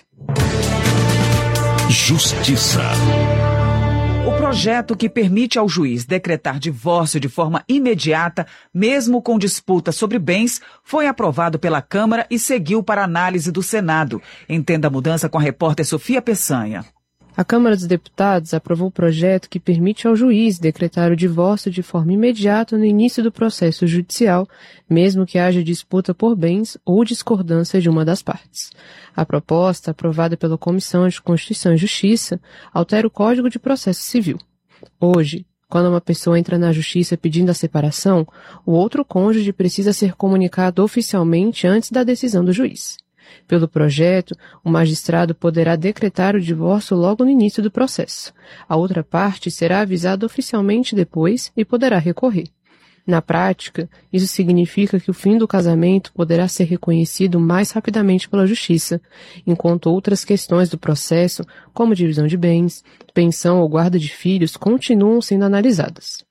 [SPEAKER 17] Justiça.
[SPEAKER 10] O projeto que permite ao juiz decretar divórcio de forma imediata, mesmo com disputa sobre bens, foi aprovado pela Câmara e seguiu para análise do Senado. Entenda a mudança com a repórter Sofia Peçanha.
[SPEAKER 13] A Câmara dos Deputados aprovou o projeto que permite ao juiz decretar o divórcio de forma imediata no início do processo judicial, mesmo que haja disputa por bens ou discordância de uma das partes. A proposta, aprovada pela Comissão de Constituição e Justiça, altera o Código de Processo Civil. Hoje, quando uma pessoa entra na Justiça pedindo a separação, o outro cônjuge precisa ser comunicado oficialmente antes da decisão do juiz. Pelo projeto, o magistrado poderá decretar o divórcio logo no início do processo. A outra parte será avisada oficialmente depois e poderá recorrer. Na prática, isso significa que o fim do casamento poderá ser reconhecido mais rapidamente pela Justiça, enquanto outras questões do processo, como divisão de bens, pensão ou guarda de filhos, continuam sendo analisadas.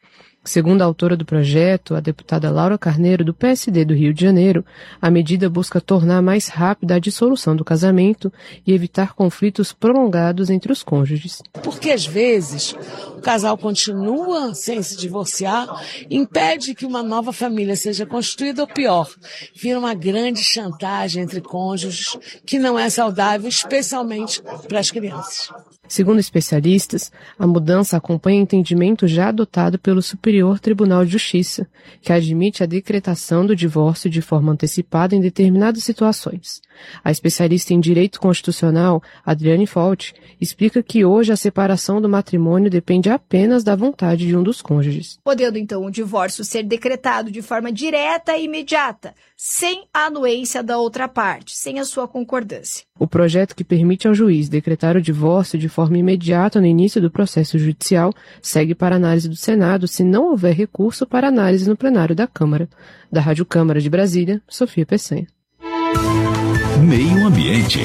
[SPEAKER 13] Segundo a autora do projeto, a deputada Laura Carneiro, do PSD do Rio de Janeiro, a medida busca tornar mais rápida a dissolução do casamento e evitar conflitos prolongados entre os cônjuges.
[SPEAKER 3] Porque, às vezes, o casal continua sem se divorciar, impede que uma nova família seja constituída, ou pior, vira uma grande chantagem entre cônjuges que não é saudável, especialmente para as crianças.
[SPEAKER 13] Segundo especialistas, a mudança acompanha entendimento já adotado pelo Superior Tribunal de Justiça, que admite a decretação do divórcio de forma antecipada em determinadas situações. A especialista em direito constitucional, Adriane Folt, explica que hoje a separação do matrimônio depende apenas da vontade de um dos cônjuges.
[SPEAKER 14] Podendo, então, o divórcio ser decretado de forma direta e imediata, sem a anuência da outra parte, sem a sua concordância.
[SPEAKER 13] O projeto que permite ao juiz decretar o divórcio de forma imediata no início do processo judicial segue para análise do Senado se não houver recurso para análise no plenário da Câmara. Da Rádio Câmara de Brasília, Sofia Peçanha.
[SPEAKER 17] Meio Ambiente.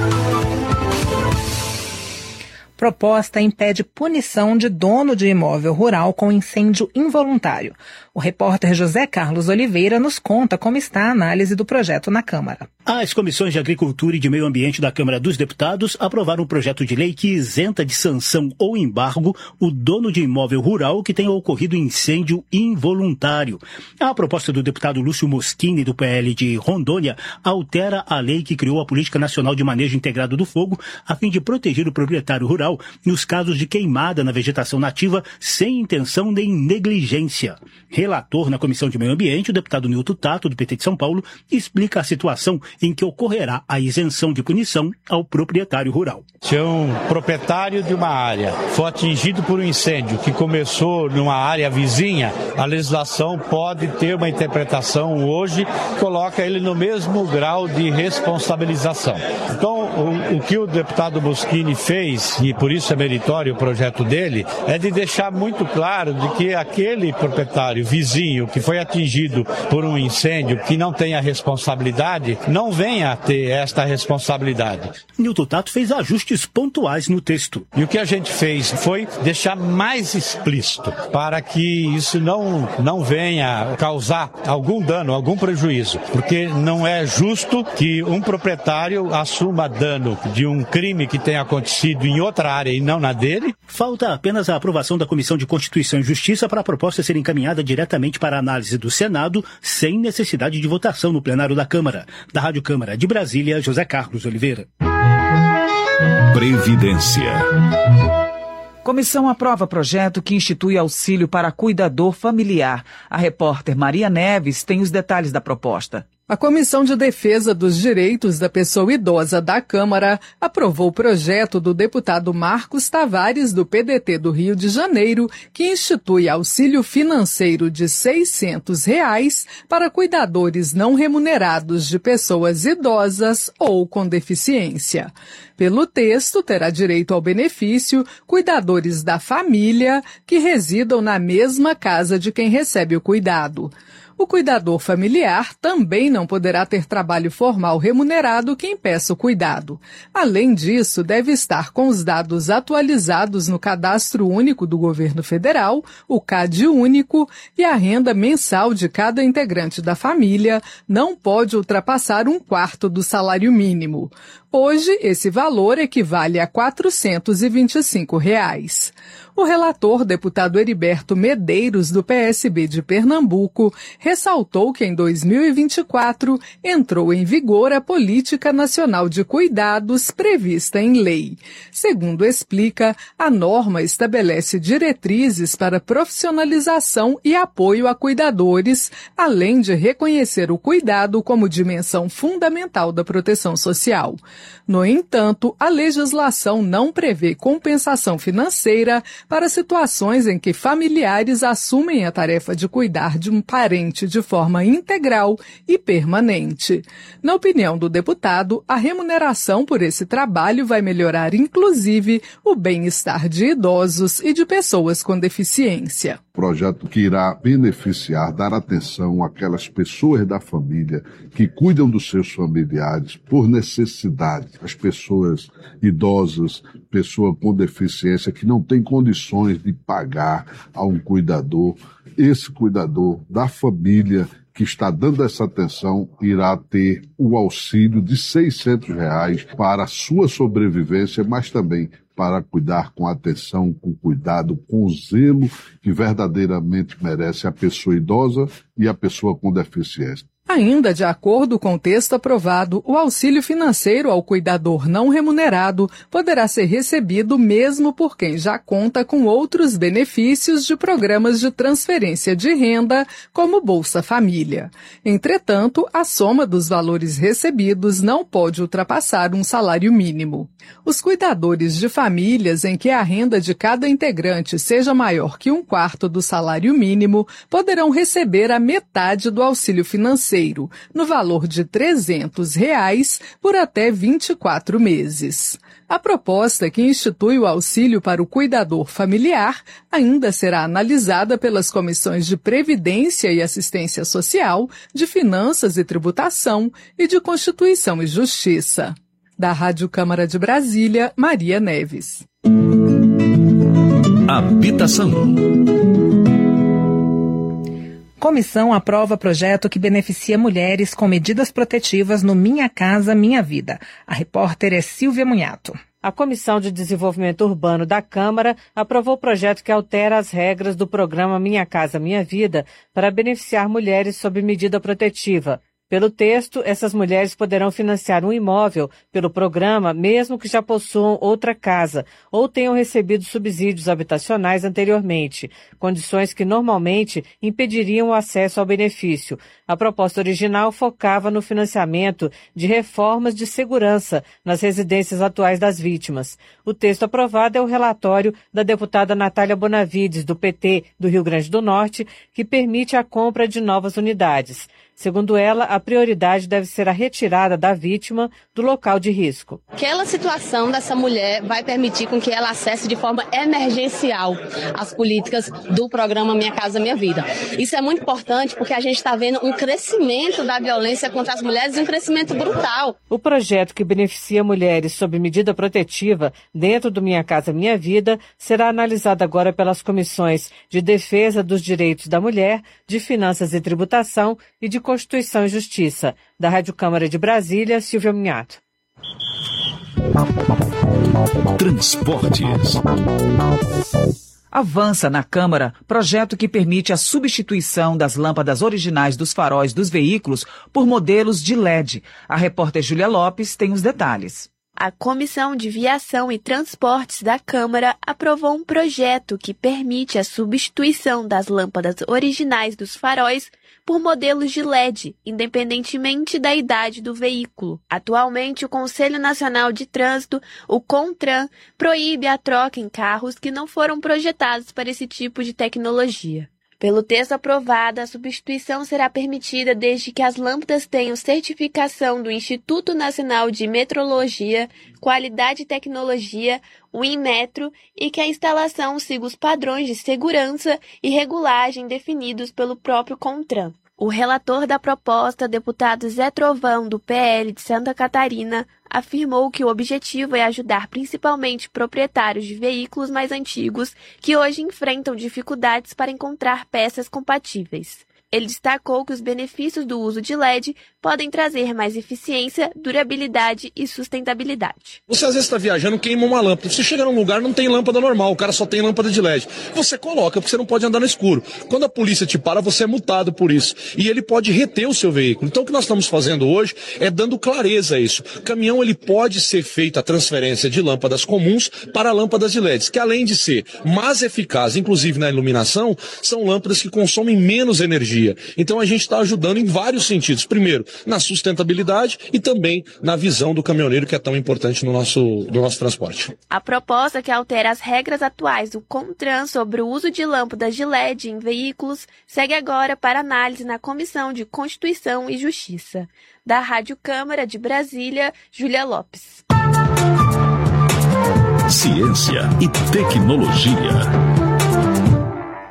[SPEAKER 11] Proposta impede punição de dono de imóvel rural com incêndio involuntário. O repórter José Carlos Oliveira nos conta como está a análise do projeto na Câmara.
[SPEAKER 15] As comissões de Agricultura e de Meio Ambiente da Câmara dos Deputados aprovaram um projeto de lei que isenta de sanção ou embargo o dono de imóvel rural que tenha ocorrido incêndio involuntário. A proposta do deputado Lúcio Moschini, do PL de Rondônia, altera a lei que criou a Política Nacional de Manejo Integrado do Fogo a fim de proteger o proprietário rural nos casos de queimada na vegetação nativa sem intenção nem negligência. Relator na Comissão de Meio Ambiente, o deputado Nilton Tato, do PT de São Paulo, explica a situação em que ocorrerá a isenção de punição ao proprietário rural.
[SPEAKER 19] Se um proprietário de uma área for atingido por um incêndio que começou numa área vizinha, a legislação pode ter uma interpretação hoje que coloca ele no mesmo grau de responsabilização. Então, o que o deputado Moschini fez, e por isso é meritório o projeto dele, é de deixar muito claro de que aquele proprietário vizinho que foi atingido por um incêndio que não tem a responsabilidade, não venha a ter esta responsabilidade.
[SPEAKER 15] Nilton Tato fez ajustes pontuais no texto.
[SPEAKER 19] E o que a gente fez foi deixar mais explícito para que isso não venha causar algum dano, algum prejuízo, porque não é justo que um proprietário assuma dano de um crime que tenha acontecido em outra área e não na dele.
[SPEAKER 15] Falta apenas a aprovação da Comissão de Constituição e Justiça para a proposta ser encaminhada diretamente para a análise do Senado, sem necessidade de votação no plenário da Câmara. Da Rádio Câmara de Brasília, José Carlos Oliveira.
[SPEAKER 17] Previdência.
[SPEAKER 10] Comissão aprova projeto que institui auxílio para cuidador familiar. A repórter Maria Neves tem os detalhes da proposta.
[SPEAKER 21] A Comissão de Defesa dos Direitos da Pessoa Idosa da Câmara aprovou o projeto do deputado Marcos Tavares, do PDT do Rio de Janeiro, que institui auxílio financeiro de R$ 600 para cuidadores não remunerados de pessoas idosas ou com deficiência. Pelo texto, terá direito ao benefício cuidadores da família que residam na mesma casa de quem recebe o cuidado. O cuidador familiar também não poderá ter trabalho formal remunerado que impeça o cuidado. Além disso, deve estar com os dados atualizados no Cadastro Único do Governo Federal, o CAD Único, e a renda mensal de cada integrante da família não pode ultrapassar 1/4 do salário mínimo. Hoje, esse valor equivale a R$ 425. O relator, deputado Heriberto Medeiros, do PSB de Pernambuco, ressaltou que em 2024 entrou em vigor a Política Nacional de Cuidados prevista em lei. Segundo explica, a norma estabelece diretrizes para profissionalização e apoio a cuidadores, além de reconhecer o cuidado como dimensão fundamental da proteção social. No entanto, a legislação não prevê compensação financeira para situações em que familiares assumem a tarefa de cuidar de um parente de forma integral e permanente. Na opinião do deputado, a remuneração por esse trabalho vai melhorar, inclusive, o bem-estar de idosos e de pessoas com deficiência.
[SPEAKER 1] Projeto que irá beneficiar, dar atenção àquelas pessoas da família que cuidam dos seus familiares por necessidade. As pessoas idosas, pessoa com deficiência que não tem condições de pagar a um cuidador. Esse cuidador da família que está dando essa atenção irá ter o auxílio de R$600 para a sua sobrevivência, mas também para cuidar com atenção, com cuidado, com zelo que verdadeiramente merece a pessoa idosa e a pessoa com deficiência.
[SPEAKER 21] Ainda de acordo com o texto aprovado, o auxílio financeiro ao cuidador não remunerado poderá ser recebido mesmo por quem já conta com outros benefícios de programas de transferência de renda, como Bolsa Família. Entretanto, a soma dos valores recebidos não pode ultrapassar um salário mínimo. Os cuidadores de famílias em que a renda de cada integrante seja maior que 1/4 do salário mínimo poderão receber a metade do auxílio financeiro, no valor de R$300 por até 24 meses. A proposta que institui o auxílio para o cuidador familiar ainda será analisada pelas comissões de Previdência e Assistência Social, de Finanças e Tributação e de Constituição e Justiça. Da Rádio Câmara de Brasília, Maria Neves.
[SPEAKER 4] Habitação.
[SPEAKER 11] Comissão aprova projeto que beneficia mulheres com medidas protetivas no Minha Casa Minha Vida. A repórter é Silvia Munhato.
[SPEAKER 18] A Comissão de Desenvolvimento Urbano da Câmara aprovou o projeto que altera as regras do programa Minha Casa Minha Vida para beneficiar mulheres sob medida protetiva. Pelo texto, essas mulheres poderão financiar um imóvel pelo programa, mesmo que já possuam outra casa ou tenham recebido subsídios habitacionais anteriormente, condições que normalmente impediriam o acesso ao benefício. A proposta original focava no financiamento de reformas de segurança nas residências atuais das vítimas. O texto aprovado é o relatório da deputada Natália Bonavides, do PT do Rio Grande do Norte, que permite a compra de novas unidades. Segundo ela, a prioridade deve ser a retirada da vítima do local de risco.
[SPEAKER 22] Aquela situação dessa mulher vai permitir com que ela acesse de forma emergencial as políticas do programa Minha Casa Minha Vida. Isso é muito importante porque a gente está vendo um crescimento da violência contra as mulheres e um crescimento brutal.
[SPEAKER 18] O projeto que beneficia mulheres sob medida protetiva dentro do Minha Casa Minha Vida será analisado agora pelas comissões de Defesa dos Direitos da Mulher, de Finanças e Tributação e de Constituição e Justiça. Da Rádio Câmara de Brasília, Silvia Munhato.
[SPEAKER 4] Transportes.
[SPEAKER 10] Avança na Câmara projeto que permite a substituição das lâmpadas originais dos faróis dos veículos por modelos de LED. A repórter Júlia Lopes tem os detalhes.
[SPEAKER 24] A Comissão de Viação e Transportes da Câmara aprovou um projeto que permite a substituição das lâmpadas originais dos faróis por modelos de LED, independentemente da idade do veículo. Atualmente, o Conselho Nacional de Trânsito, o CONTRAN, proíbe a troca em carros que não foram projetados para esse tipo de tecnologia. Pelo texto aprovado, a substituição será permitida desde que as lâmpadas tenham certificação do Instituto Nacional de Metrologia, Qualidade e Tecnologia, o Inmetro, e que a instalação siga os padrões de segurança e regulagem definidos pelo próprio CONTRAN. O relator da proposta, deputado Zé Trovão, do PL de Santa Catarina, afirmou que o objetivo é ajudar principalmente proprietários de veículos mais antigos que hoje enfrentam dificuldades para encontrar peças compatíveis. Ele destacou que os benefícios do uso de LED podem trazer mais eficiência, durabilidade e sustentabilidade.
[SPEAKER 25] Você às vezes está viajando, queima uma lâmpada. Você chega num lugar, não tem lâmpada normal, o cara só tem lâmpada de LED. Você coloca, porque você não pode andar no escuro. Quando a polícia te para, você é multado por isso. E ele pode reter o seu veículo. Então o que nós estamos fazendo hoje é dando clareza a isso. O caminhão ele pode ser feita a transferência de lâmpadas comuns para lâmpadas de LEDs, que além de ser mais eficazes, inclusive na iluminação, são lâmpadas que consomem menos energia. Então a gente está ajudando em vários sentidos. Primeiro, na sustentabilidade e também na visão do caminhoneiro, que é tão importante no nosso transporte.
[SPEAKER 24] A proposta que altera as regras atuais do CONTRAN sobre o uso de lâmpadas de LED em veículos segue agora para análise na Comissão de Constituição e Justiça. Da Rádio Câmara de Brasília, Júlia Lopes.
[SPEAKER 4] Ciência e tecnologia.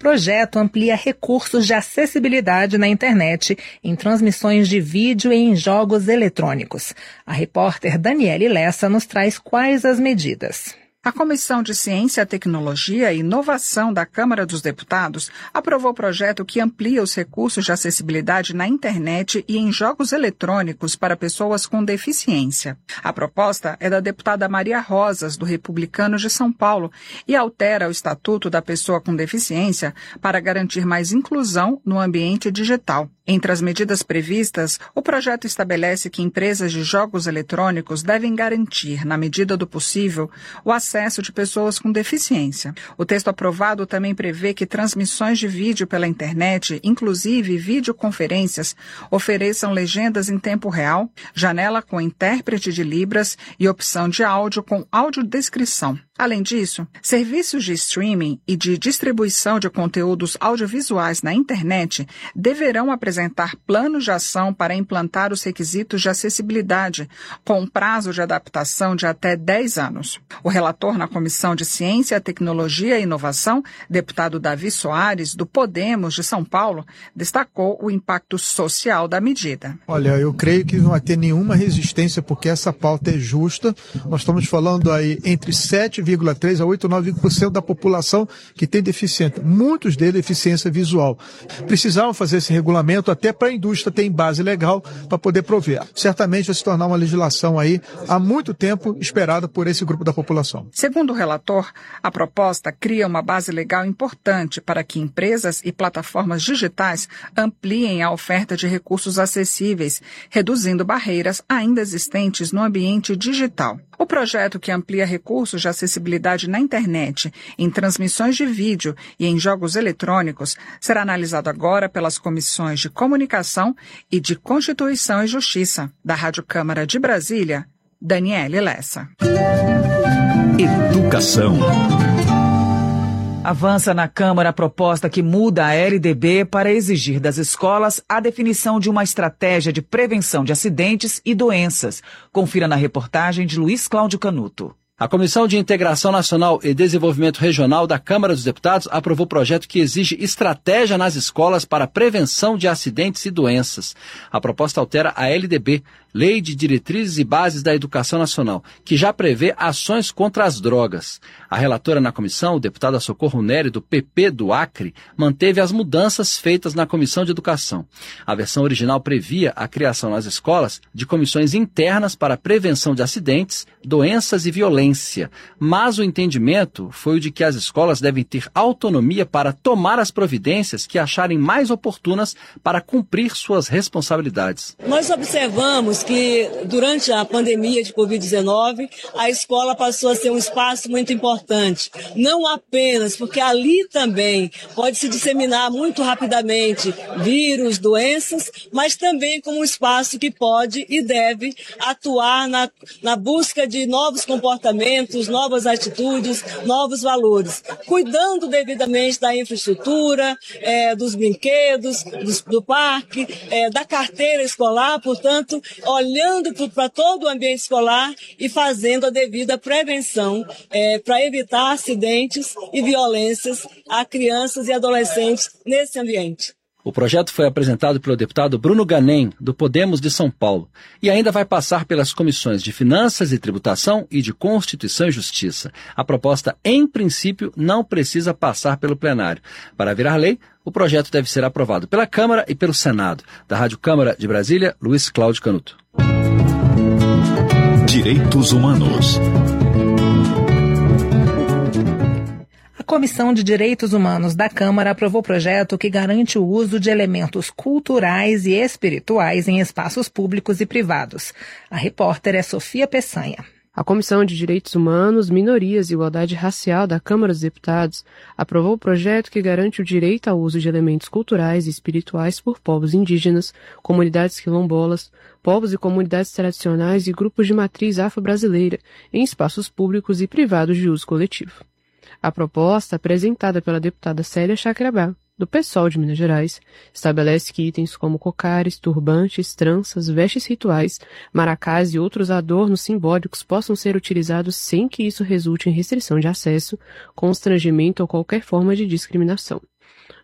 [SPEAKER 11] projeto amplia recursos de acessibilidade na internet, em transmissões de vídeo e em jogos eletrônicos. A repórter Daniele Lessa nos traz quais as medidas.
[SPEAKER 4] A Comissão de Ciência, Tecnologia e Inovação da Câmara dos Deputados aprovou o projeto que amplia os recursos de acessibilidade na internet e em jogos eletrônicos para pessoas com deficiência. A proposta é da deputada Maria Rosas, do Republicanos de São Paulo, e altera o Estatuto da Pessoa com Deficiência para garantir mais inclusão no ambiente digital. Entre as medidas previstas, o projeto estabelece que empresas de jogos eletrônicos devem garantir, na medida do possível, o acesso de pessoas com deficiência. O texto aprovado também prevê que transmissões de vídeo pela internet, inclusive videoconferências, ofereçam legendas em tempo real, janela com intérprete de Libras e opção de áudio com audiodescrição. Além disso, serviços de streaming e de distribuição de conteúdos audiovisuais na internet deverão apresentar planos de ação para implantar os requisitos de acessibilidade, com um prazo de adaptação de até 10 anos. O relator na Comissão de Ciência, Tecnologia e Inovação, deputado Davi Soares, do Podemos de São Paulo, destacou o impacto social da medida.
[SPEAKER 6] Olha, eu creio que não vai ter nenhuma resistência, porque essa pauta é justa. Nós estamos falando aí entre 7,3% a 8,9% da população que tem deficiência, muitos deles deficiência visual. Precisavam fazer esse regulamento até para a indústria ter base legal para poder prover. Certamente vai se tornar uma legislação aí há muito tempo esperada por esse grupo da população.
[SPEAKER 4] Segundo o relator, a proposta cria uma base legal importante para que empresas e plataformas digitais ampliem a oferta de recursos acessíveis, reduzindo barreiras ainda existentes no ambiente digital. O projeto que amplia recursos de acessibilidade na internet, em transmissões de vídeo e em jogos eletrônicos será analisado agora pelas comissões de Comunicação e de Constituição e Justiça. Da Rádio Câmara de Brasília, Daniele Lessa.
[SPEAKER 7] Educação.
[SPEAKER 10] Avança na Câmara a proposta que muda a LDB para exigir das escolas a definição de uma estratégia de prevenção de acidentes e doenças. Confira na reportagem de Luiz Cláudio Canuto.
[SPEAKER 8] A Comissão de Integração Nacional e Desenvolvimento Regional da Câmara dos Deputados aprovou projeto que exige estratégia nas escolas para prevenção de acidentes e doenças. A proposta altera a LDB, Lei de Diretrizes e Bases da Educação Nacional, que já prevê ações contra as drogas. A relatora na comissão, o deputado Socorro Nery, do PP do Acre, manteve as mudanças feitas na Comissão de Educação. A versão original previa a criação nas escolas de comissões internas para prevenção de acidentes, doenças e violência. Mas o entendimento foi o de que as escolas devem ter autonomia para tomar as providências que acharem mais oportunas para cumprir suas responsabilidades.
[SPEAKER 20] Nós observamos que durante a pandemia de Covid-19, a escola passou a ser um espaço muito importante. Não apenas porque ali também pode se disseminar muito rapidamente vírus, doenças, mas também como um espaço que pode e deve atuar na busca de novos comportamentos, novas atitudes, novos valores, cuidando devidamente da infraestrutura, dos brinquedos, do parque, da carteira escolar, portanto, olhando para todo o ambiente escolar e fazendo a devida prevenção para evitar acidentes e violências a crianças e adolescentes nesse ambiente.
[SPEAKER 8] O projeto foi apresentado pelo deputado Bruno Ganem, do Podemos de São Paulo, e ainda vai passar pelas comissões de Finanças e Tributação e de Constituição e Justiça. A proposta, em princípio, não precisa passar pelo plenário. Para virar lei, o projeto deve ser aprovado pela Câmara e pelo Senado. Da Rádio Câmara de Brasília, Luiz Cláudio Canuto.
[SPEAKER 7] Direitos Humanos.
[SPEAKER 11] A Comissão de Direitos Humanos da Câmara aprovou o projeto que garante o uso de elementos culturais e espirituais em espaços públicos e privados. A repórter é Sofia Peçanha.
[SPEAKER 13] A Comissão de Direitos Humanos, Minorias e Igualdade Racial da Câmara dos Deputados aprovou o projeto que garante o direito ao uso de elementos culturais e espirituais por povos indígenas, comunidades quilombolas, povos e comunidades tradicionais e grupos de matriz afro-brasileira em espaços públicos e privados de uso coletivo. A proposta, apresentada pela deputada Célia Chacriabá, do PSOL de Minas Gerais, estabelece que itens como cocares, turbantes, tranças, vestes rituais, maracás e outros adornos simbólicos possam ser utilizados sem que isso resulte em restrição de acesso, constrangimento ou qualquer forma de discriminação.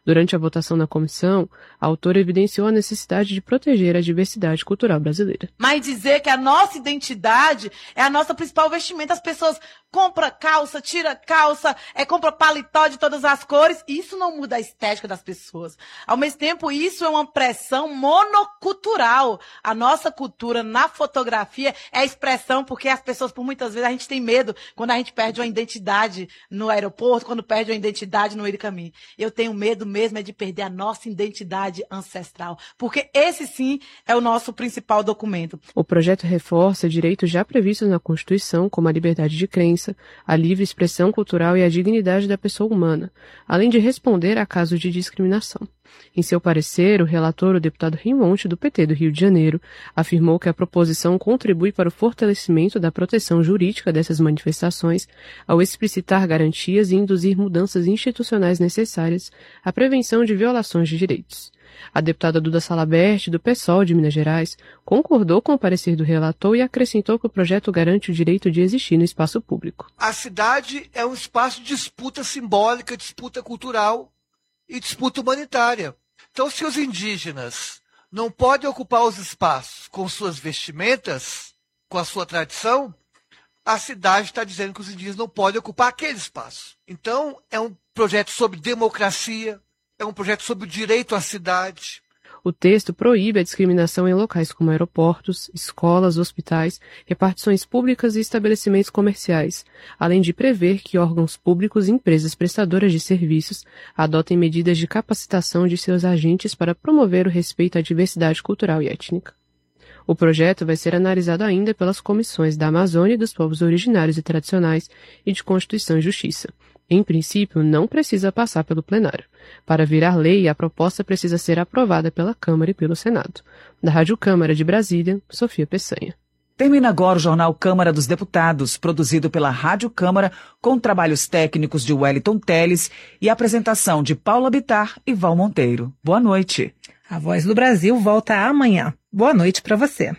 [SPEAKER 13] Durante a votação na comissão, a autora evidenciou a necessidade de proteger a diversidade cultural brasileira.
[SPEAKER 5] Mas dizer que a nossa identidade é a nossa principal vestimenta, as pessoas compram calça, tira calça, compra paletó de todas as cores, isso não muda a estética das pessoas. Ao mesmo tempo, isso é uma pressão monocultural. A nossa cultura na fotografia é expressão, porque as pessoas, por muitas vezes, a gente tem medo quando a gente perde uma identidade no aeroporto, quando perde uma identidade no meio do caminho. Eu tenho medo mesmo de perder a nossa identidade ancestral, porque esse sim é o nosso principal documento.
[SPEAKER 13] O projeto reforça direitos já previstos na Constituição, como a liberdade de crença, a livre expressão cultural e a dignidade da pessoa humana, além de responder a casos de discriminação. Em seu parecer, o relator, o deputado Rimonte, do PT do Rio de Janeiro, afirmou que a proposição contribui para o fortalecimento da proteção jurídica dessas manifestações, ao explicitar garantias e induzir mudanças institucionais necessárias à prevenção de violações de direitos. A deputada Duda Salabert, do PSOL de Minas Gerais, concordou com o parecer do relator e acrescentou que o projeto garante o direito de existir no espaço público.
[SPEAKER 7] A cidade é um espaço de disputa simbólica, disputa cultural e disputa humanitária. Então, se os indígenas não podem ocupar os espaços com suas vestimentas, com a sua tradição, a cidade está dizendo que os indígenas não podem ocupar aquele espaço. Então, é um projeto sobre democracia, é um projeto sobre o direito à cidade.
[SPEAKER 13] O texto proíbe a discriminação em locais como aeroportos, escolas, hospitais, repartições públicas e estabelecimentos comerciais, além de prever que órgãos públicos e empresas prestadoras de serviços adotem medidas de capacitação de seus agentes para promover o respeito à diversidade cultural e étnica. O projeto vai ser analisado ainda pelas comissões da Amazônia e dos Povos Originários e Tradicionais e de Constituição e Justiça. Em princípio, não precisa passar pelo plenário. Para virar lei, a proposta precisa ser aprovada pela Câmara e pelo Senado. Da Rádio Câmara de Brasília, Sofia Peçanha.
[SPEAKER 10] Termina agora o Jornal Câmara dos Deputados, produzido pela Rádio Câmara, com trabalhos técnicos de Wellington Teles e apresentação de Paula Bittar e Val Monteiro. Boa noite.
[SPEAKER 11] A Voz do Brasil volta amanhã. Boa noite para você.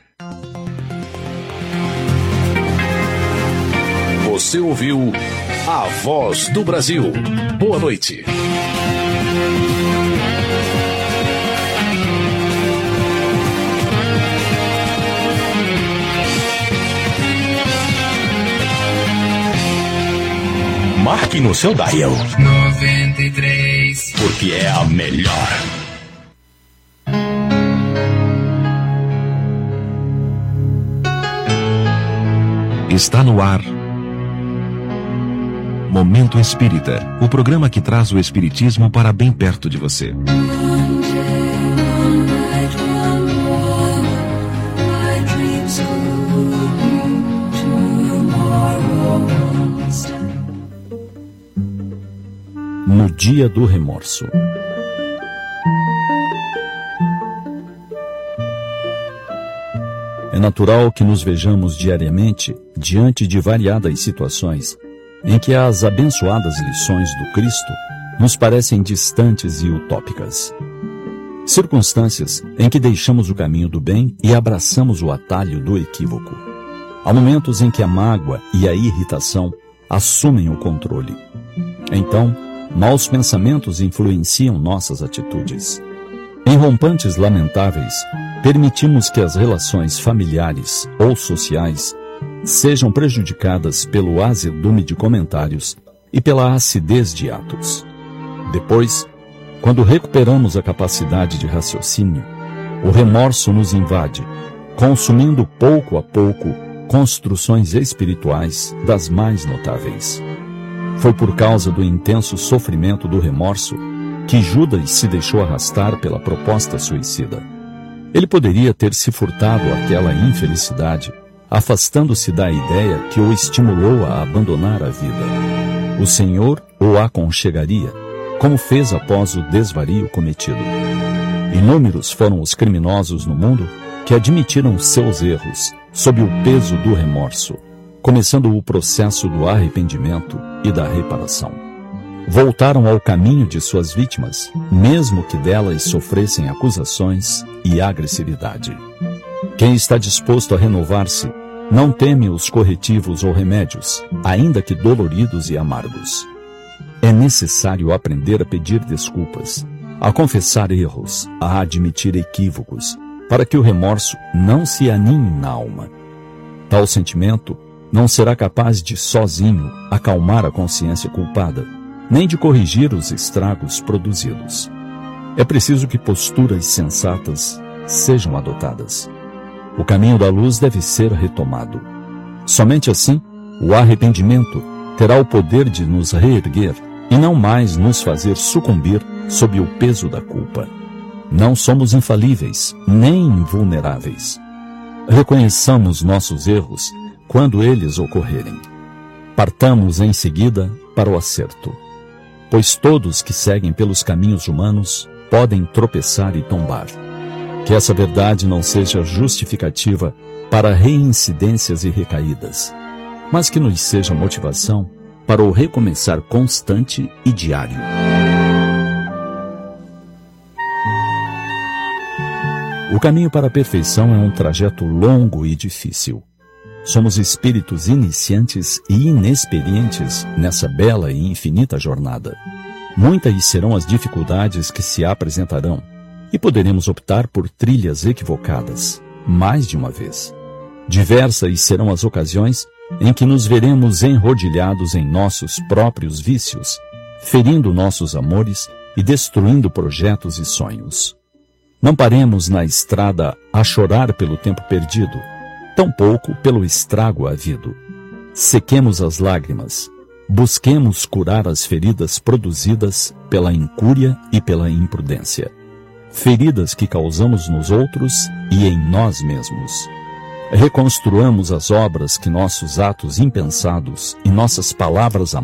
[SPEAKER 17] Você ouviu A Voz do Brasil. Boa noite. Marque no seu dial 93, porque é a melhor. Está no ar Momento Espírita, o programa que traz o espiritismo para bem perto de você. No dia do remorso. É natural que nos vejamos diariamente diante de variadas situações em que as abençoadas lições do Cristo nos parecem distantes e utópicas. Circunstâncias em que deixamos o caminho do bem e abraçamos o atalho do equívoco. Há momentos em que a mágoa e a irritação assumem o controle. Então, maus pensamentos influenciam nossas atitudes. Em rompantes lamentáveis, permitimos que as relações familiares ou sociais sejam prejudicadas pelo azedume de comentários e pela acidez de atos. Depois, quando recuperamos a capacidade de raciocínio, o remorso nos invade, consumindo pouco a pouco construções espirituais das mais notáveis. Foi por causa do intenso sofrimento do remorso que Judas se deixou arrastar pela proposta suicida. Ele poderia ter se furtado àquela infelicidade, afastando-se da ideia que o estimulou a abandonar a vida. O Senhor o aconchegaria, como fez após o desvario cometido. Inúmeros foram os criminosos no mundo que admitiram seus erros sob o peso do remorso, começando o processo do arrependimento e da reparação. Voltaram ao caminho de suas vítimas, mesmo que delas sofressem acusações e agressividade. Quem está disposto a renovar-se não teme os corretivos ou remédios, ainda que doloridos e amargos. É necessário aprender a pedir desculpas a confessar erros, a admitir equívocos, para que o remorso não se aninhe na alma. Tal sentimento não será capaz de, sozinho, acalmar a consciência culpada, nem de corrigir os estragos produzidos. É preciso que posturas sensatas sejam adotadas. O caminho da luz deve ser retomado. Somente assim, o arrependimento terá o poder de nos reerguer e não mais nos fazer sucumbir sob o peso da culpa. Não somos infalíveis, nem invulneráveis. Reconheçamos nossos erros quando eles ocorrerem. Partamos em seguida para o acerto, pois todos que seguem pelos caminhos humanos podem tropeçar e tombar. Que essa verdade não seja justificativa para reincidências e recaídas, mas que nos seja motivação para o recomeçar constante e diário. O caminho para a perfeição é um trajeto longo e difícil. Somos espíritos iniciantes e inexperientes nessa bela e infinita jornada. Muitas serão as dificuldades que se apresentarão, e poderemos optar por trilhas equivocadas, mais de uma vez. Diversas serão as ocasiões em que nos veremos enrodilhados em nossos próprios vícios, ferindo nossos amores e destruindo projetos e sonhos. Não paremos na estrada a chorar pelo tempo perdido, tampouco pelo estrago havido. Sequemos as lágrimas, busquemos curar as feridas produzidas pela incúria e pela imprudência. Feridas que causamos nos outros e em nós mesmos. Reconstruamos as obras que nossos atos impensados e nossas palavras